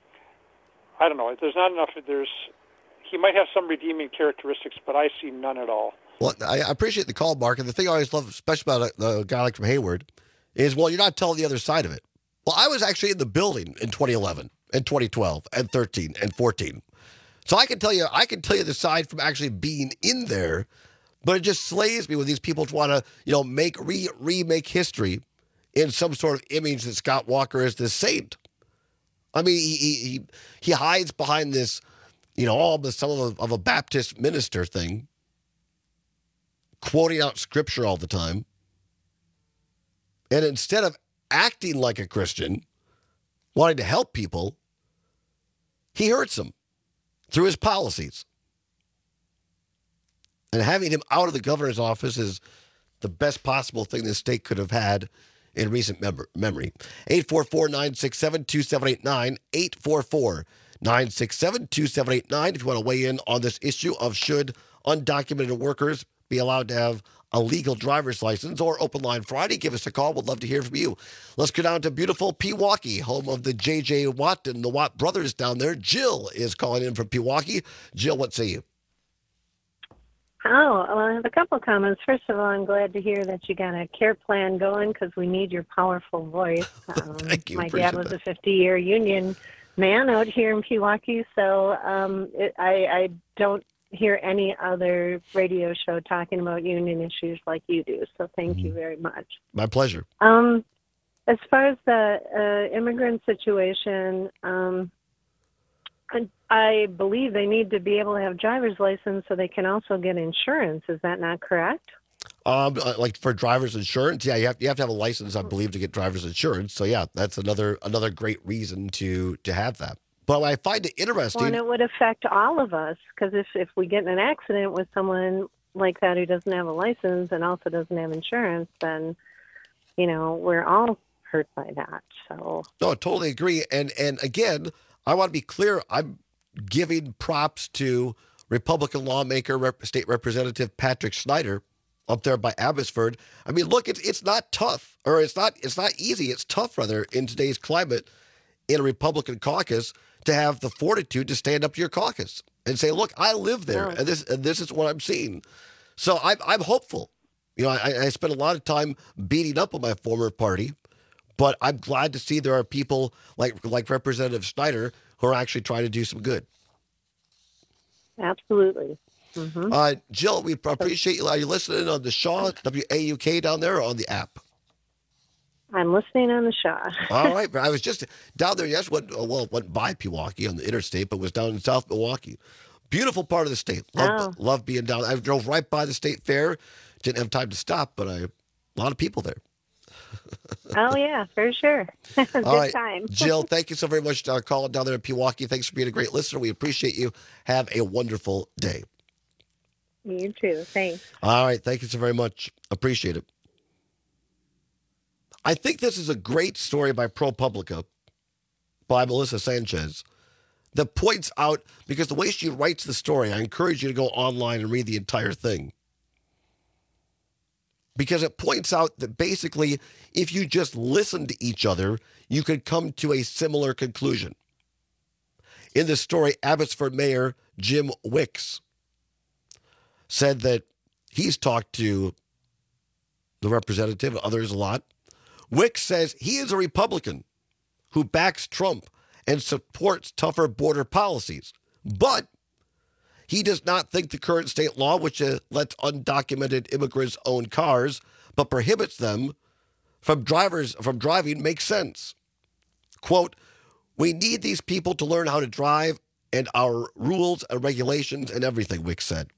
Speaker 5: I don't know. There's not enough. He might have some redeeming characteristics, but I see none at all.
Speaker 18: Well, I appreciate the call, Mark. And the thing I always love, especially about a guy like from Hayward, is, you're not telling the other side of it. Well, I was actually in the building in 2011 and 2012 and 13 and 14. So I can tell you the side from actually being in there, but it just slays me when these people want to, remake history in some sort of image that Scott Walker is this saint. I mean, he hides behind this, some of a Baptist minister thing, quoting out scripture all the time. And instead of acting like a Christian, wanting to help people, he hurts them through his policies. And having him out of the governor's office is the best possible thing the state could have had in recent memory. 844-967-2789, 844-967-2789 if you want to weigh in on this issue of should undocumented workers be allowed to have a legal driver's license, or Open Line Friday. Give us a call. We'd love to hear from you. Let's go down to beautiful Pewaukee, home of the J.J. Watt and the Watt brothers down there. Jill is calling in from Pewaukee. Jill, what say you?
Speaker 13: Oh, well, I have a couple of comments. First of all, I'm glad to hear that you got a care plan going because we need your powerful voice.
Speaker 18: Thank you.
Speaker 13: My dad was a 50-year union man out here in Pewaukee, so I don't hear any other radio show talking about union issues like you do. So thank you very much.
Speaker 18: My pleasure.
Speaker 13: As far as the immigrant situation, I believe they need to be able to have driver's license so they can also get insurance. Is that not correct?
Speaker 18: Like for driver's insurance, yeah, you have to have a license, I believe, to get driver's insurance. So yeah, that's another great reason to have that. But I find it interesting.
Speaker 13: Well, and it would affect all of us because if we get in an accident with someone like that who doesn't have a license and also doesn't have insurance, then we're all hurt by that. So
Speaker 18: no, I totally agree. And again, I want to be clear. I'm giving props to Republican lawmaker, State Representative Patrick Snyder up there by Abbotsford. I mean, look, it's not tough, or it's not easy. It's tough, rather, in today's climate in a Republican caucus to have the fortitude to stand up to your caucus and say, look, I live there, and this is what I'm seeing. So I'm hopeful. I spent a lot of time beating up on my former party, but I'm glad to see there are people like Representative Snyder who are actually trying to do some good.
Speaker 13: Absolutely. Mm-hmm.
Speaker 18: Jill, we appreciate you. Are you listening on the Shaw, WAUK down there, or on the app?
Speaker 13: I'm listening on the Shaw.
Speaker 18: All right. I was just down there yesterday. Went by Pewaukee on the interstate, but was down in South Milwaukee. Beautiful part of the state. Love being down. I drove right by the state fair. Didn't have time to stop, but a lot of people there.
Speaker 13: Oh, yeah, for sure. Good
Speaker 18: All right.
Speaker 13: time.
Speaker 18: Jill, thank you so very much for calling down there in Pewaukee. Thanks for being a great listener. We appreciate you. Have a wonderful day.
Speaker 13: You too. Thanks.
Speaker 18: All right. Thank you so very much. Appreciate it. I think this is a great story by ProPublica, by Melissa Sanchez, that points out, because the way she writes the story, I encourage you to go online and read the entire thing. Because it points out that basically, if you just listen to each other, you could come to a similar conclusion. In this story, Abbotsford Mayor Jim Wicks said that he's talked to the representative, others a lot. Wicks says he is a Republican who backs Trump and supports tougher border policies. But he does not think the current state law, which lets undocumented immigrants own cars but prohibits them from driving, makes sense. Quote, "We need these people to learn how to drive and our rules and regulations and everything," Wicks said.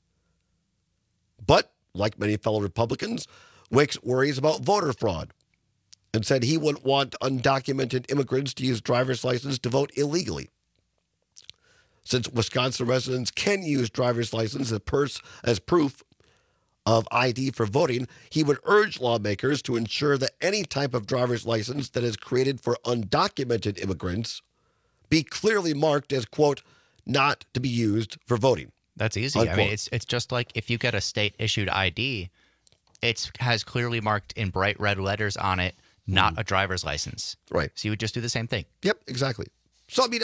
Speaker 18: But, like many fellow Republicans, Wicks worries about voter fraud and said he wouldn't want undocumented immigrants to use driver's license to vote illegally. Since Wisconsin residents can use driver's license as proof of ID for voting, he would urge lawmakers to ensure that any type of driver's license that is created for undocumented immigrants be clearly marked as, quote, not to be used for voting.
Speaker 19: That's easy.
Speaker 18: Unquote.
Speaker 19: I mean, it's just like if you get a state-issued ID, it has clearly marked in bright red letters on it, not a driver's license.
Speaker 18: Right.
Speaker 19: So you would just do the same thing.
Speaker 18: Yep, exactly. So, I mean,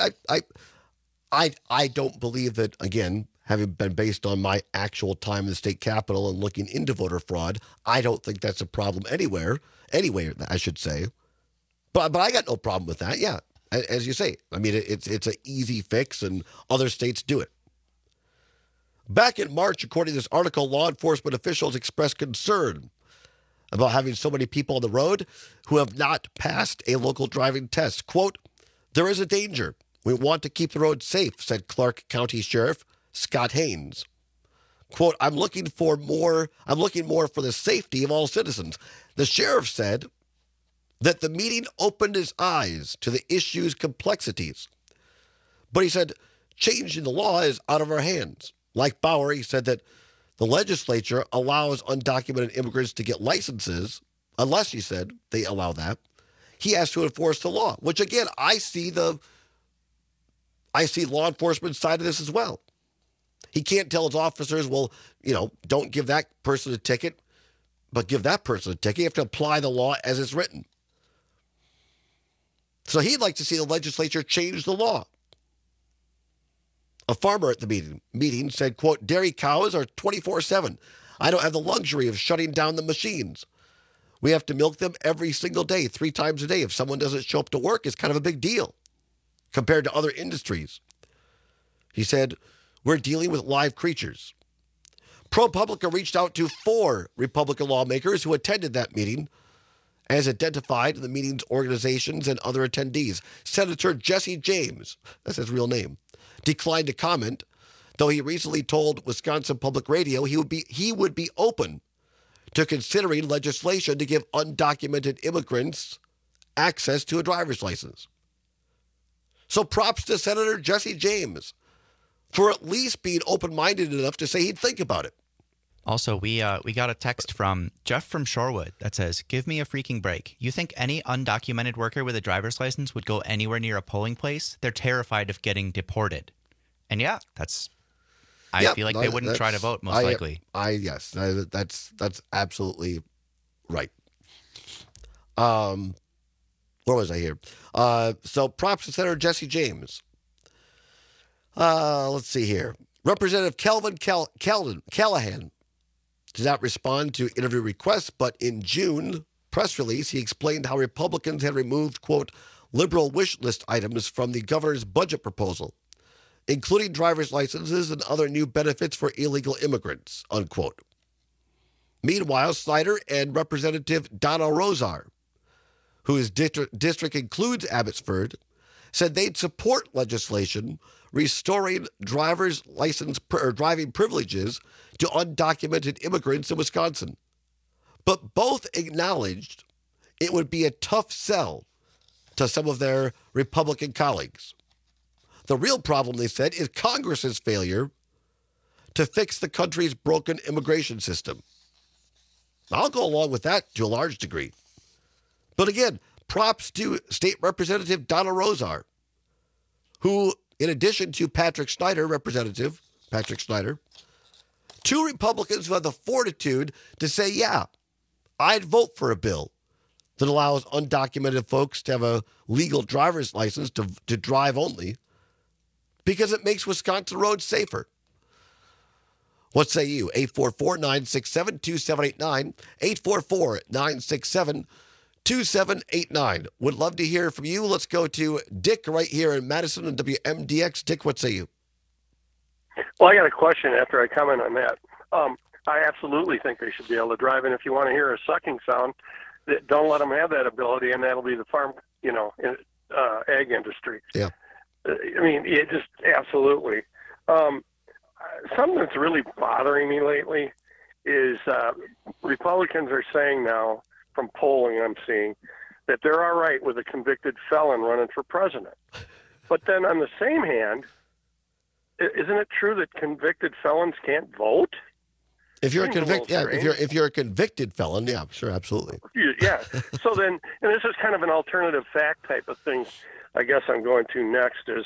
Speaker 18: I don't believe that, again, having been based on my actual time in the state capitol and looking into voter fraud, I don't think that's a problem anywhere, I should say. But I got no problem with that, yeah. As you say, I mean, it's an easy fix, and other states do it. Back in March, according to this article, law enforcement officials expressed concern about having so many people on the road who have not passed a local driving test. Quote, "There is a danger. We want to keep the roads safe," said Clark County Sheriff Scott Haynes. Quote, I'm looking more for the safety of all citizens. The sheriff said that the meeting opened his eyes to the issue's complexities. But he said, changing the law is out of our hands. Like Bauer, he said that the legislature allows undocumented immigrants to get licenses, unless, he said, they allow that. He has to enforce the law, which, again, I see law enforcement side of this as well. He can't tell his officers, well, don't give that person a ticket, but give that person a ticket. You have to apply the law as it's written. So he'd like to see the legislature change the law. A farmer at the meeting said, quote, dairy cows are 24/7. I don't have the luxury of shutting down the machines. We have to milk them every single day, 3 times a day. If someone doesn't show up to work, it's kind of a big deal compared to other industries. He said, we're dealing with live creatures. ProPublica reached out to 4 Republican lawmakers who attended that meeting, as identified in the meeting's organizations and other attendees. Senator Jesse James, that's his real name, declined to comment, though he recently told Wisconsin Public Radio he would be open to considering legislation to give undocumented immigrants access to a driver's license. So props to Senator Jesse James for at least being open-minded enough to say he'd think about it.
Speaker 19: Also, we got a text from Jeff from Shorewood that says, give me a freaking break. You think any undocumented worker with a driver's license would go anywhere near a polling place? They're terrified of getting deported. And yeah, I feel like they wouldn't try to vote, most likely.
Speaker 18: Yes, that's absolutely right. Where was I here? So props to Senator Jesse James. Let's see here. Representative Calvin Callahan did not respond to interview requests, but in June press release, he explained how Republicans had removed, quote, liberal wish list items from the governor's budget proposal, including driver's licenses and other new benefits for illegal immigrants, unquote. Meanwhile, Snyder and Representative Donna Rosar, whose district includes Abbotsford, said they'd support legislation restoring driver's license or driving privileges to undocumented immigrants in Wisconsin. But both acknowledged it would be a tough sell to some of their Republican colleagues. The real problem, they said, is Congress's failure to fix the country's broken immigration system. I'll go along with that to a large degree. But again, props to State Representative Donna Rosar, who, in addition to Representative Patrick Snyder, two Republicans who have the fortitude to say, yeah, I'd vote for a bill that allows undocumented folks to have a legal driver's license to drive only because it makes Wisconsin roads safer. What say you? 844-967-2789, 844-967-2789. Would love to hear from you. Let's go to Dick right here in Madison and WMDX. Dick, what say you?
Speaker 14: Well, I got a question after I comment on that. I absolutely think they should be able to drive, and if you want to hear a sucking sound, don't let them have that ability, and that'll be the farm, ag industry.
Speaker 18: Yeah.
Speaker 14: I mean, it just absolutely. Something that's really bothering me lately is Republicans are saying now, from polling I'm seeing, that they're all right with a convicted felon running for president. But then on the same hand, isn't it true that convicted felons can't vote?
Speaker 18: If you're if you're a convicted felon, yeah, sure, absolutely.
Speaker 14: Yeah. So then, and this is kind of an alternative fact type of thing, I guess I'm going to next is,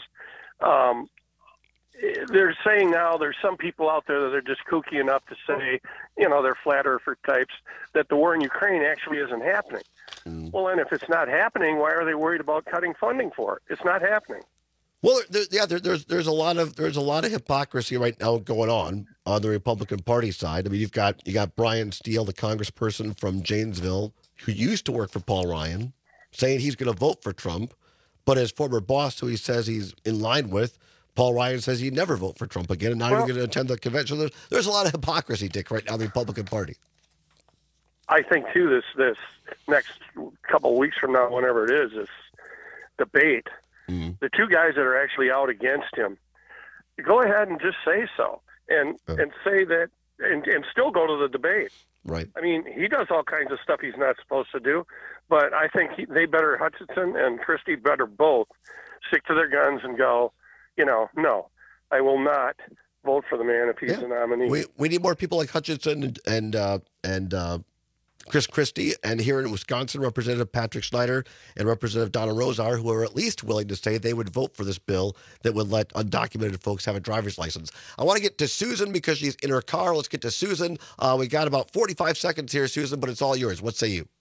Speaker 14: they're saying now there's some people out there that are just kooky enough to say, they're flat earther types, that the war in Ukraine actually isn't happening. Well, then if it's not happening, why are they worried about cutting funding for it? It's not happening.
Speaker 18: Well, there's a lot of hypocrisy right now going on the Republican Party side. I mean, you got Brian Steele, the congressperson from Janesville, who used to work for Paul Ryan, saying he's going to vote for Trump, but his former boss, who he says he's in line with, Paul Ryan, says he'd never vote for Trump again, and not even going to attend the convention. So there's a lot of hypocrisy, Dick, right now in the Republican Party.
Speaker 14: I think too this next couple of weeks from now, whenever it is, this debate. The two guys that are actually out against him, go ahead and just say so, and say that, and still go to the debate.
Speaker 18: Right.
Speaker 14: I mean, he does all kinds of stuff he's not supposed to do, but I think Hutchinson and Christie better both stick to their guns and go, no, I will not vote for the man if he's the nominee.
Speaker 18: We need more people like Hutchinson and Chris Christie, and here in Wisconsin, Representative Patrick Snyder and Representative Donna Rosar, who are at least willing to say they would vote for this bill that would let undocumented folks have a driver's license. I want to get to Susan because she's in her car. Let's get to Susan. We got about 45 seconds here, Susan, but it's all yours. What say you?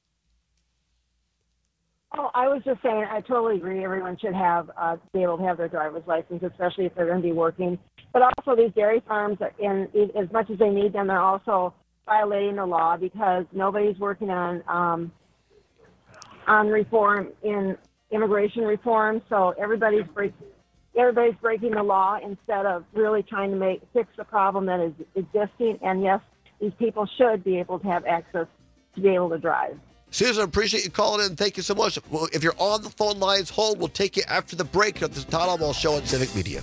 Speaker 15: Oh, I was just saying, I totally agree. Everyone should have be able to have their driver's license, especially if they're going to be working. But also, these dairy farms, as much as they need them, they're also violating the law because nobody's working on reform in immigration reform. So everybody's breaking the law instead of really trying to fix the problem that is existing. And yes, these people should be able to have access to be able to drive.
Speaker 18: Susan, appreciate you calling in. Thank you so much. Well, if you're on the phone lines, hold. We'll take you after the break at the Todd Alwell Show on Civic Media.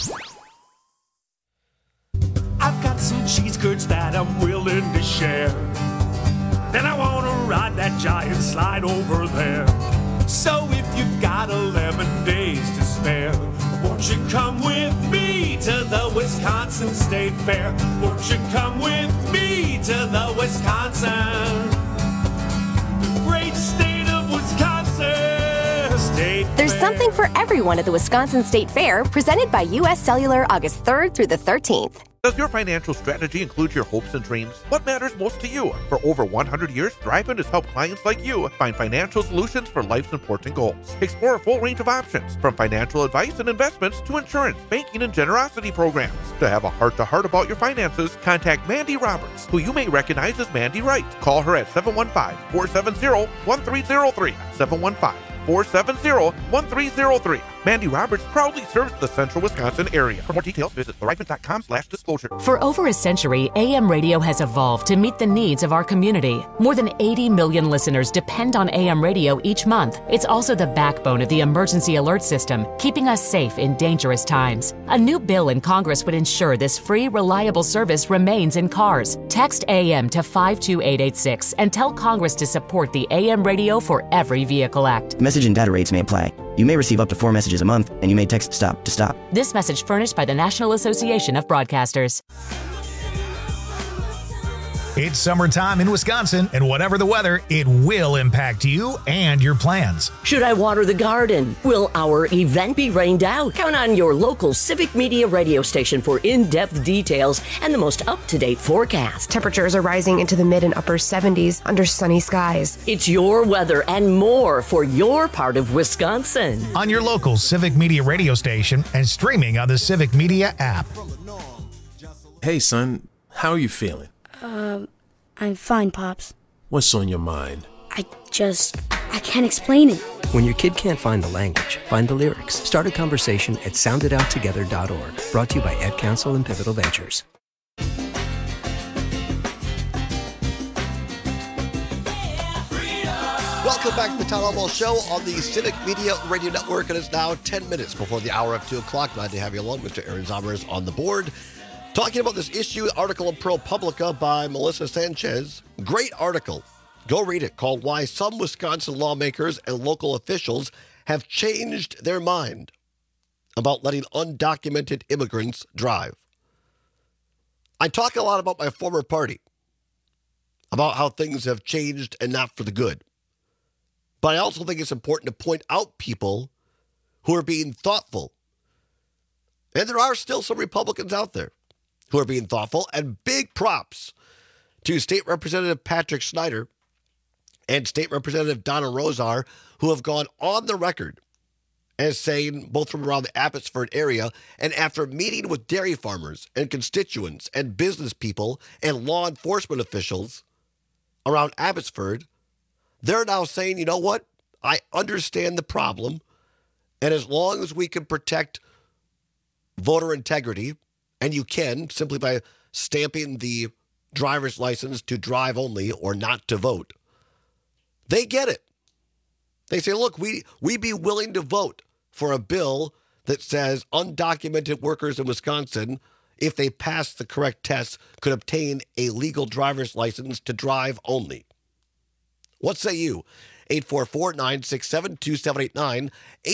Speaker 16: I've got some cheese curds that I'm willing to share. Then I want to ride that giant slide over there. So if you've got 11 days to spare, won't you come with me to the Wisconsin State Fair? Won't you come with me to the Wisconsin? The great state of Wisconsin State
Speaker 17: There's
Speaker 16: Fair.
Speaker 17: something for everyone at the Wisconsin State Fair, presented by U.S. Cellular August 3rd through the 13th.
Speaker 20: Does your financial strategy include your hopes and dreams? What matters most to you? For over 100 years, Thriven has helped clients like you find financial solutions for life's important goals. Explore a full range of options, from financial advice and investments to insurance, banking, and generosity programs. To have a heart-to-heart about your finances, contact Mandy Roberts, who you may recognize as Mandy Wright. Call her at 715-470-1303. 715-470-1303. Mandy Roberts proudly serves the central Wisconsin area. For more details, visit thriven.com/disclosure.
Speaker 21: For over a century, AM radio has evolved to meet the needs of our community. More than 80 million listeners depend on AM radio each month. It's also the backbone of the emergency alert system, keeping us safe in dangerous times. A new bill in Congress would ensure this free, reliable service remains in cars. Text AM to 52886 and tell Congress to support the AM Radio for Every Vehicle Act.
Speaker 22: Message and data rates may apply. You may receive up to 4 messages a month, and you may text STOP to stop.
Speaker 21: This message furnished by the National Association of Broadcasters.
Speaker 12: It's summertime in Wisconsin, and whatever the weather, it will impact you and your plans.
Speaker 1: Should I water the garden? Will our event be rained out? Count on your local Civic Media radio station for in-depth details and the most up-to-date forecast.
Speaker 2: Temperatures are rising into the mid and upper 70s under sunny skies.
Speaker 1: It's your weather and more for your part of Wisconsin.
Speaker 12: On your local Civic Media radio station and streaming on the Civic Media app.
Speaker 3: Hey, son, how are you feeling?
Speaker 4: I'm fine, Pops.
Speaker 3: What's on your mind?
Speaker 4: I can't explain it.
Speaker 6: When your kid can't find the language, find the lyrics. Start a conversation at soundidouttogether.org. Brought to you by Ed Council and Pivotal Ventures.
Speaker 18: Welcome back to the Town Hall Ball Show on the Civic Media Radio Network. It is now 10 minutes before the hour of 2 o'clock. Glad to have you along. Mr. Aaron Zommer is on the board. Talking about this issue, article in ProPublica by Melissa Sanchez. Great article. Go read it, called Why Some Wisconsin Lawmakers and Local Officials Have Changed Their Mind About Letting Undocumented Immigrants Drive. I talk a lot about my former party, about how things have changed and not for the good. But I also think it's important to point out people who are being thoughtful. And there are still some Republicans out there who are being thoughtful, and big props to State Representative Patrick Snyder and State Representative Donna Rosar, who have gone on the record as saying, both from around the Abbotsford area, and after meeting with dairy farmers and constituents and business people and law enforcement officials around Abbotsford, they're now saying, you know what? I understand the problem, and as long as we can protect voter integrity, and you can, simply by stamping the driver's license to drive only or not to vote, they get it. They say, look, we'd be willing to vote for a bill that says undocumented workers in Wisconsin, if they pass the correct tests, could obtain a legal driver's license to drive only. What say you? 844-967-2789,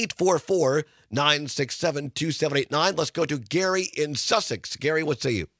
Speaker 18: 844-967-2789. Let's go to Gary in Sussex. Gary, what say you?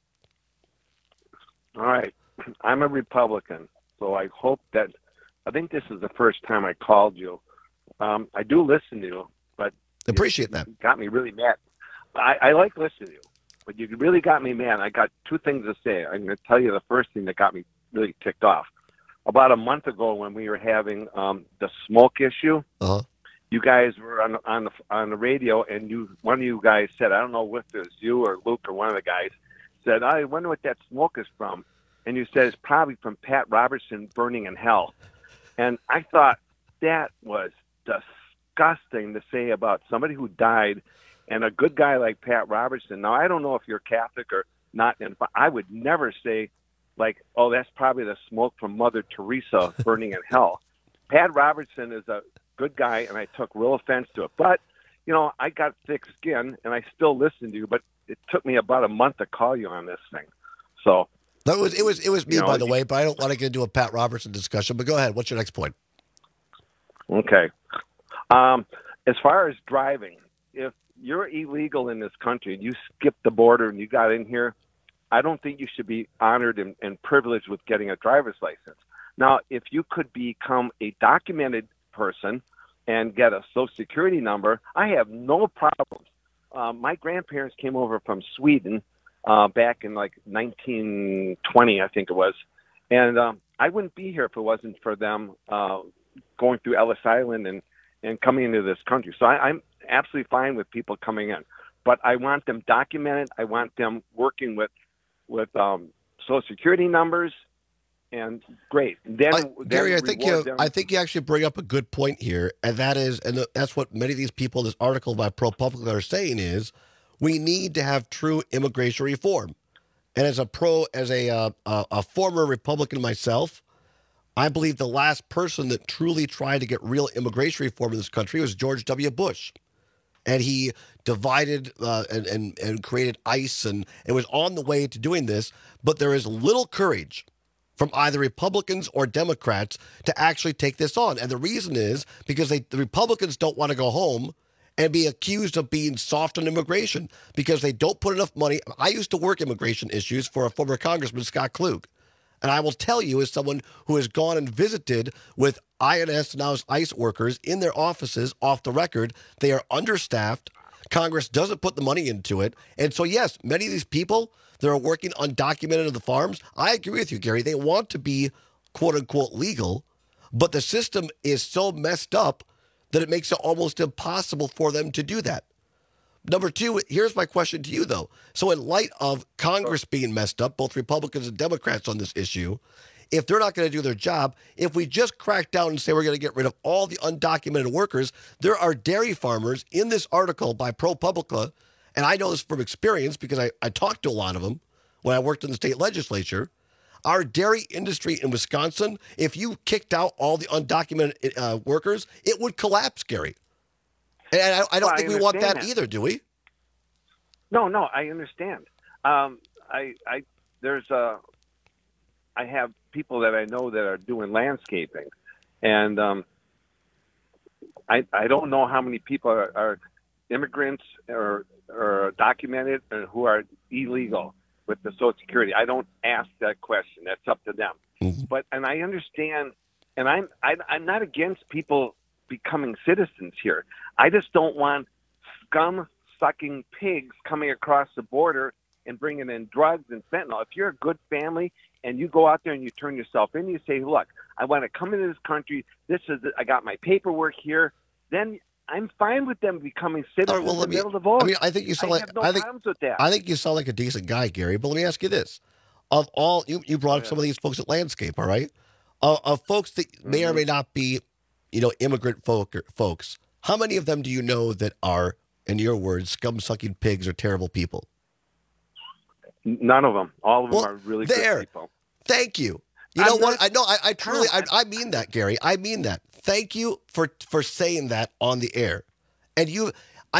Speaker 23: All right. I'm a Republican, so I think this is the first time I called you. I do listen to you, but
Speaker 18: appreciate that.
Speaker 23: Got me really mad. I like listening to you, but you really got me mad. I got two things to say. I'm going to tell you the first thing that got me really ticked off. About a month ago, when we were having the smoke issue, you guys were on the radio, and one of you guys said, I don't know if it was you or Luke or one of the guys, said, I wonder what that smoke is from. And you said it's probably from Pat Robertson burning in hell. And I thought that was disgusting to say about somebody who died, and a good guy like Pat Robertson. Now, I don't know if you're Catholic or not, but I would never say, like, oh, that's probably the smoke from Mother Teresa burning in hell. Pat Robertson is a good guy, and I took real offense to it. But, I got thick skin, and I still listen to you, but it took me about a month to call you on this thing. So
Speaker 18: it was me, by the way, but I don't want to get into a Pat Robertson discussion. But go ahead. What's your next point?
Speaker 23: Okay. As far as driving, if you're illegal in this country and you skip the border and you got in here, I don't think you should be honored and privileged with getting a driver's license. Now, if you could become a documented person and get a Social Security number, I have no problems. My grandparents came over from Sweden back in like 1920, I think it was. And I wouldn't be here if it wasn't for them going through Ellis Island and coming into this country. So I'm absolutely fine with people coming in. But I want them documented. I want them working with Social Security numbers, and great.
Speaker 18: Gary, I think you actually bring up a good point here, and that is, and that's what many of these people in this article by ProPublica are saying is, we need to have true immigration reform. And as a former Republican myself, I believe the last person that truly tried to get real immigration reform in this country was George W. Bush. And he divided and created ICE and was on the way to doing this. But there is little courage from either Republicans or Democrats to actually take this on. And the reason is because the Republicans don't want to go home and be accused of being soft on immigration because they don't put enough money. I used to work immigration issues for a former Congressman, Scott Klug. And I will tell you, as someone who has gone and visited with INS, now ICE workers in their offices, off the record, they are understaffed. Congress doesn't put the money into it. And so, yes, many of these people that are working undocumented on the farms, I agree with you, Gary. They want to be, quote unquote, legal, but the system is so messed up that it makes it almost impossible for them to do that. Number two, here's my question to you, though. So in light of Congress being messed up, both Republicans and Democrats on this issue, if they're not going to do their job, if we just crack down and say we're going to get rid of all the undocumented workers, there are dairy farmers in this article by ProPublica, and I know this from experience because I talked to a lot of them when I worked in the state legislature. Our dairy industry in Wisconsin, if you kicked out all the undocumented workers, it would collapse, Gary. And I don't think we want that either, do we?
Speaker 23: No, I understand. I have people that I know that are doing landscaping, and I don't know how many people are immigrants or documented and who are illegal with the Social Security. I don't ask that question. That's up to them. Mm-hmm. And I understand, and I'm not against people becoming citizens here. I just don't want scum-sucking pigs coming across the border and bringing in drugs and fentanyl. If you're a good family and you go out there and you turn yourself in, you say, look, I want to come into this country. I got my paperwork here. Then I'm fine with them becoming citizens in the middle of the vote.
Speaker 18: I mean, I think you sound
Speaker 23: problems with that.
Speaker 18: I think you sound like a decent guy, Gary. But let me ask you this: of all you brought up some of these folks at Landscape, all right? Of folks that may or may not be, immigrant folks. How many of them do you know that are, in your words, scum-sucking pigs or terrible people?
Speaker 23: None of them. All of them are really good people.
Speaker 18: Thank you. You know what? I truly mean that, Gary. I mean that. Thank you for saying that on the air. And you've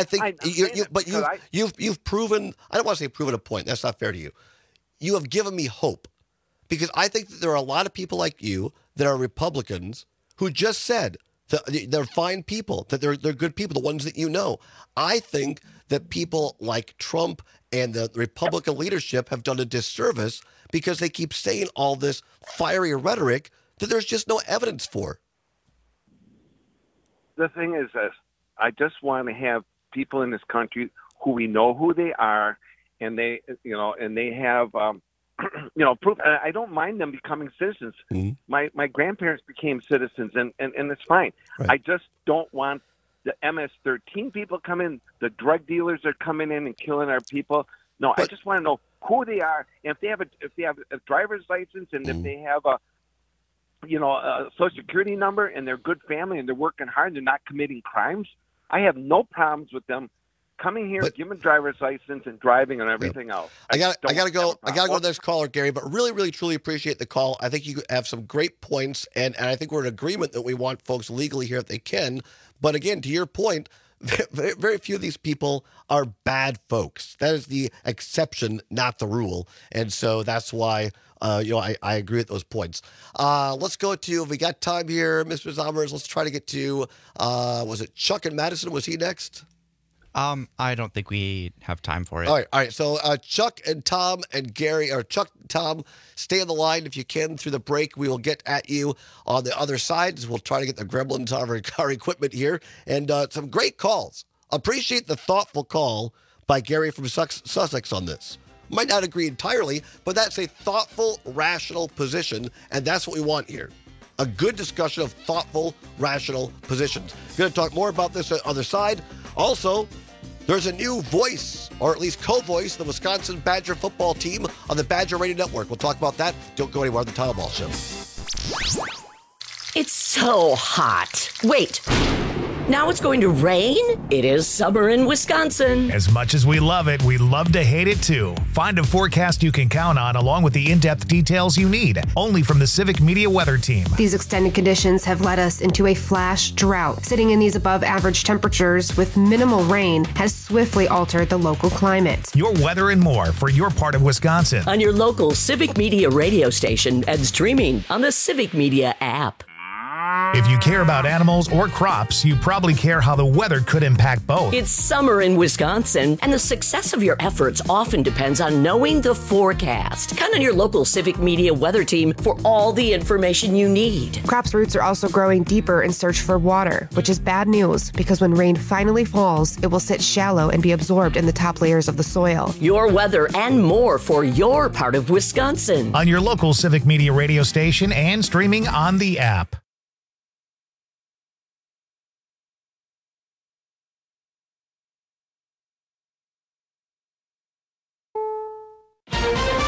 Speaker 18: proven. I don't want to say proven a point. That's not fair to you. You have given me hope, because I think that there are a lot of people like you that are Republicans who just said that they're fine people, that they're good people, the ones that you know. I think that people like Trump and the Republican leadership have done a disservice because they keep saying all this fiery rhetoric that there's just no evidence for.
Speaker 23: The thing is this: I just want to have people in this country who we know who they are, and they have proof. And I don't mind them becoming citizens. Mm-hmm. My grandparents became citizens, and it's fine. Right. I just don't want the MS-13 people come in. The drug dealers are coming in and killing our people. No, I just want to know who they are, and if they have a driver's license, and if they have a Social Security number, and they're a good family, and they're working hard, and they're not committing crimes. I have no problems with them coming here, giving a driver's license and driving and everything else.
Speaker 18: I got to go to the next caller, Gary, but really, really, truly appreciate the call. I think you have some great points, and I think we're in agreement that we want folks legally here if they can. But again, to your point, very, very few of these people are bad folks. That is the exception, not the rule. And so that's why I agree with those points. Let's go to, if we got time here, Mr. Zommers, let's try to get to, was it Chuck in Madison? Was he next?
Speaker 19: I don't think we have time for it.
Speaker 18: All right. So Chuck and Tom and Gary, or Chuck, Tom, stay on the line if you can through the break. We will get at you on the other side. We'll try to get the gremlins out of our equipment here. And some great calls. Appreciate the thoughtful call by Gary from Sussex on this. Might not agree entirely, but that's a thoughtful, rational position, and that's what we want here. A good discussion of thoughtful, rational positions. Going to talk more about this on the other side. Also, there's a new voice, or at least co-voice, the Wisconsin Badger football team on the Badger Radio Network. We'll talk about that. Don't go anywhere on the Tom Ball Show.
Speaker 1: It's so hot. Wait. Now it's going to rain? It is summer in Wisconsin.
Speaker 12: As much as we love it, we love to hate it too. Find a forecast you can count on along with the in-depth details you need. Only from the Civic Media Weather Team.
Speaker 2: These extended conditions have led us into a flash drought. Sitting in these above average temperatures with minimal rain has swiftly altered the local climate.
Speaker 12: Your weather and more for your part of Wisconsin.
Speaker 1: On your local Civic Media radio station and streaming on the Civic Media app.
Speaker 12: If you care about animals or crops, you probably care how the weather could impact both.
Speaker 1: It's summer in Wisconsin, and the success of your efforts often depends on knowing the forecast. Count on your local Civic Media weather team for all the information you need.
Speaker 2: Crops' roots are also growing deeper in search for water, which is bad news because when rain finally falls, it will sit shallow and be absorbed in the top layers of the soil.
Speaker 1: Your weather and more for your part of Wisconsin.
Speaker 12: On your local Civic Media radio station and streaming on the app.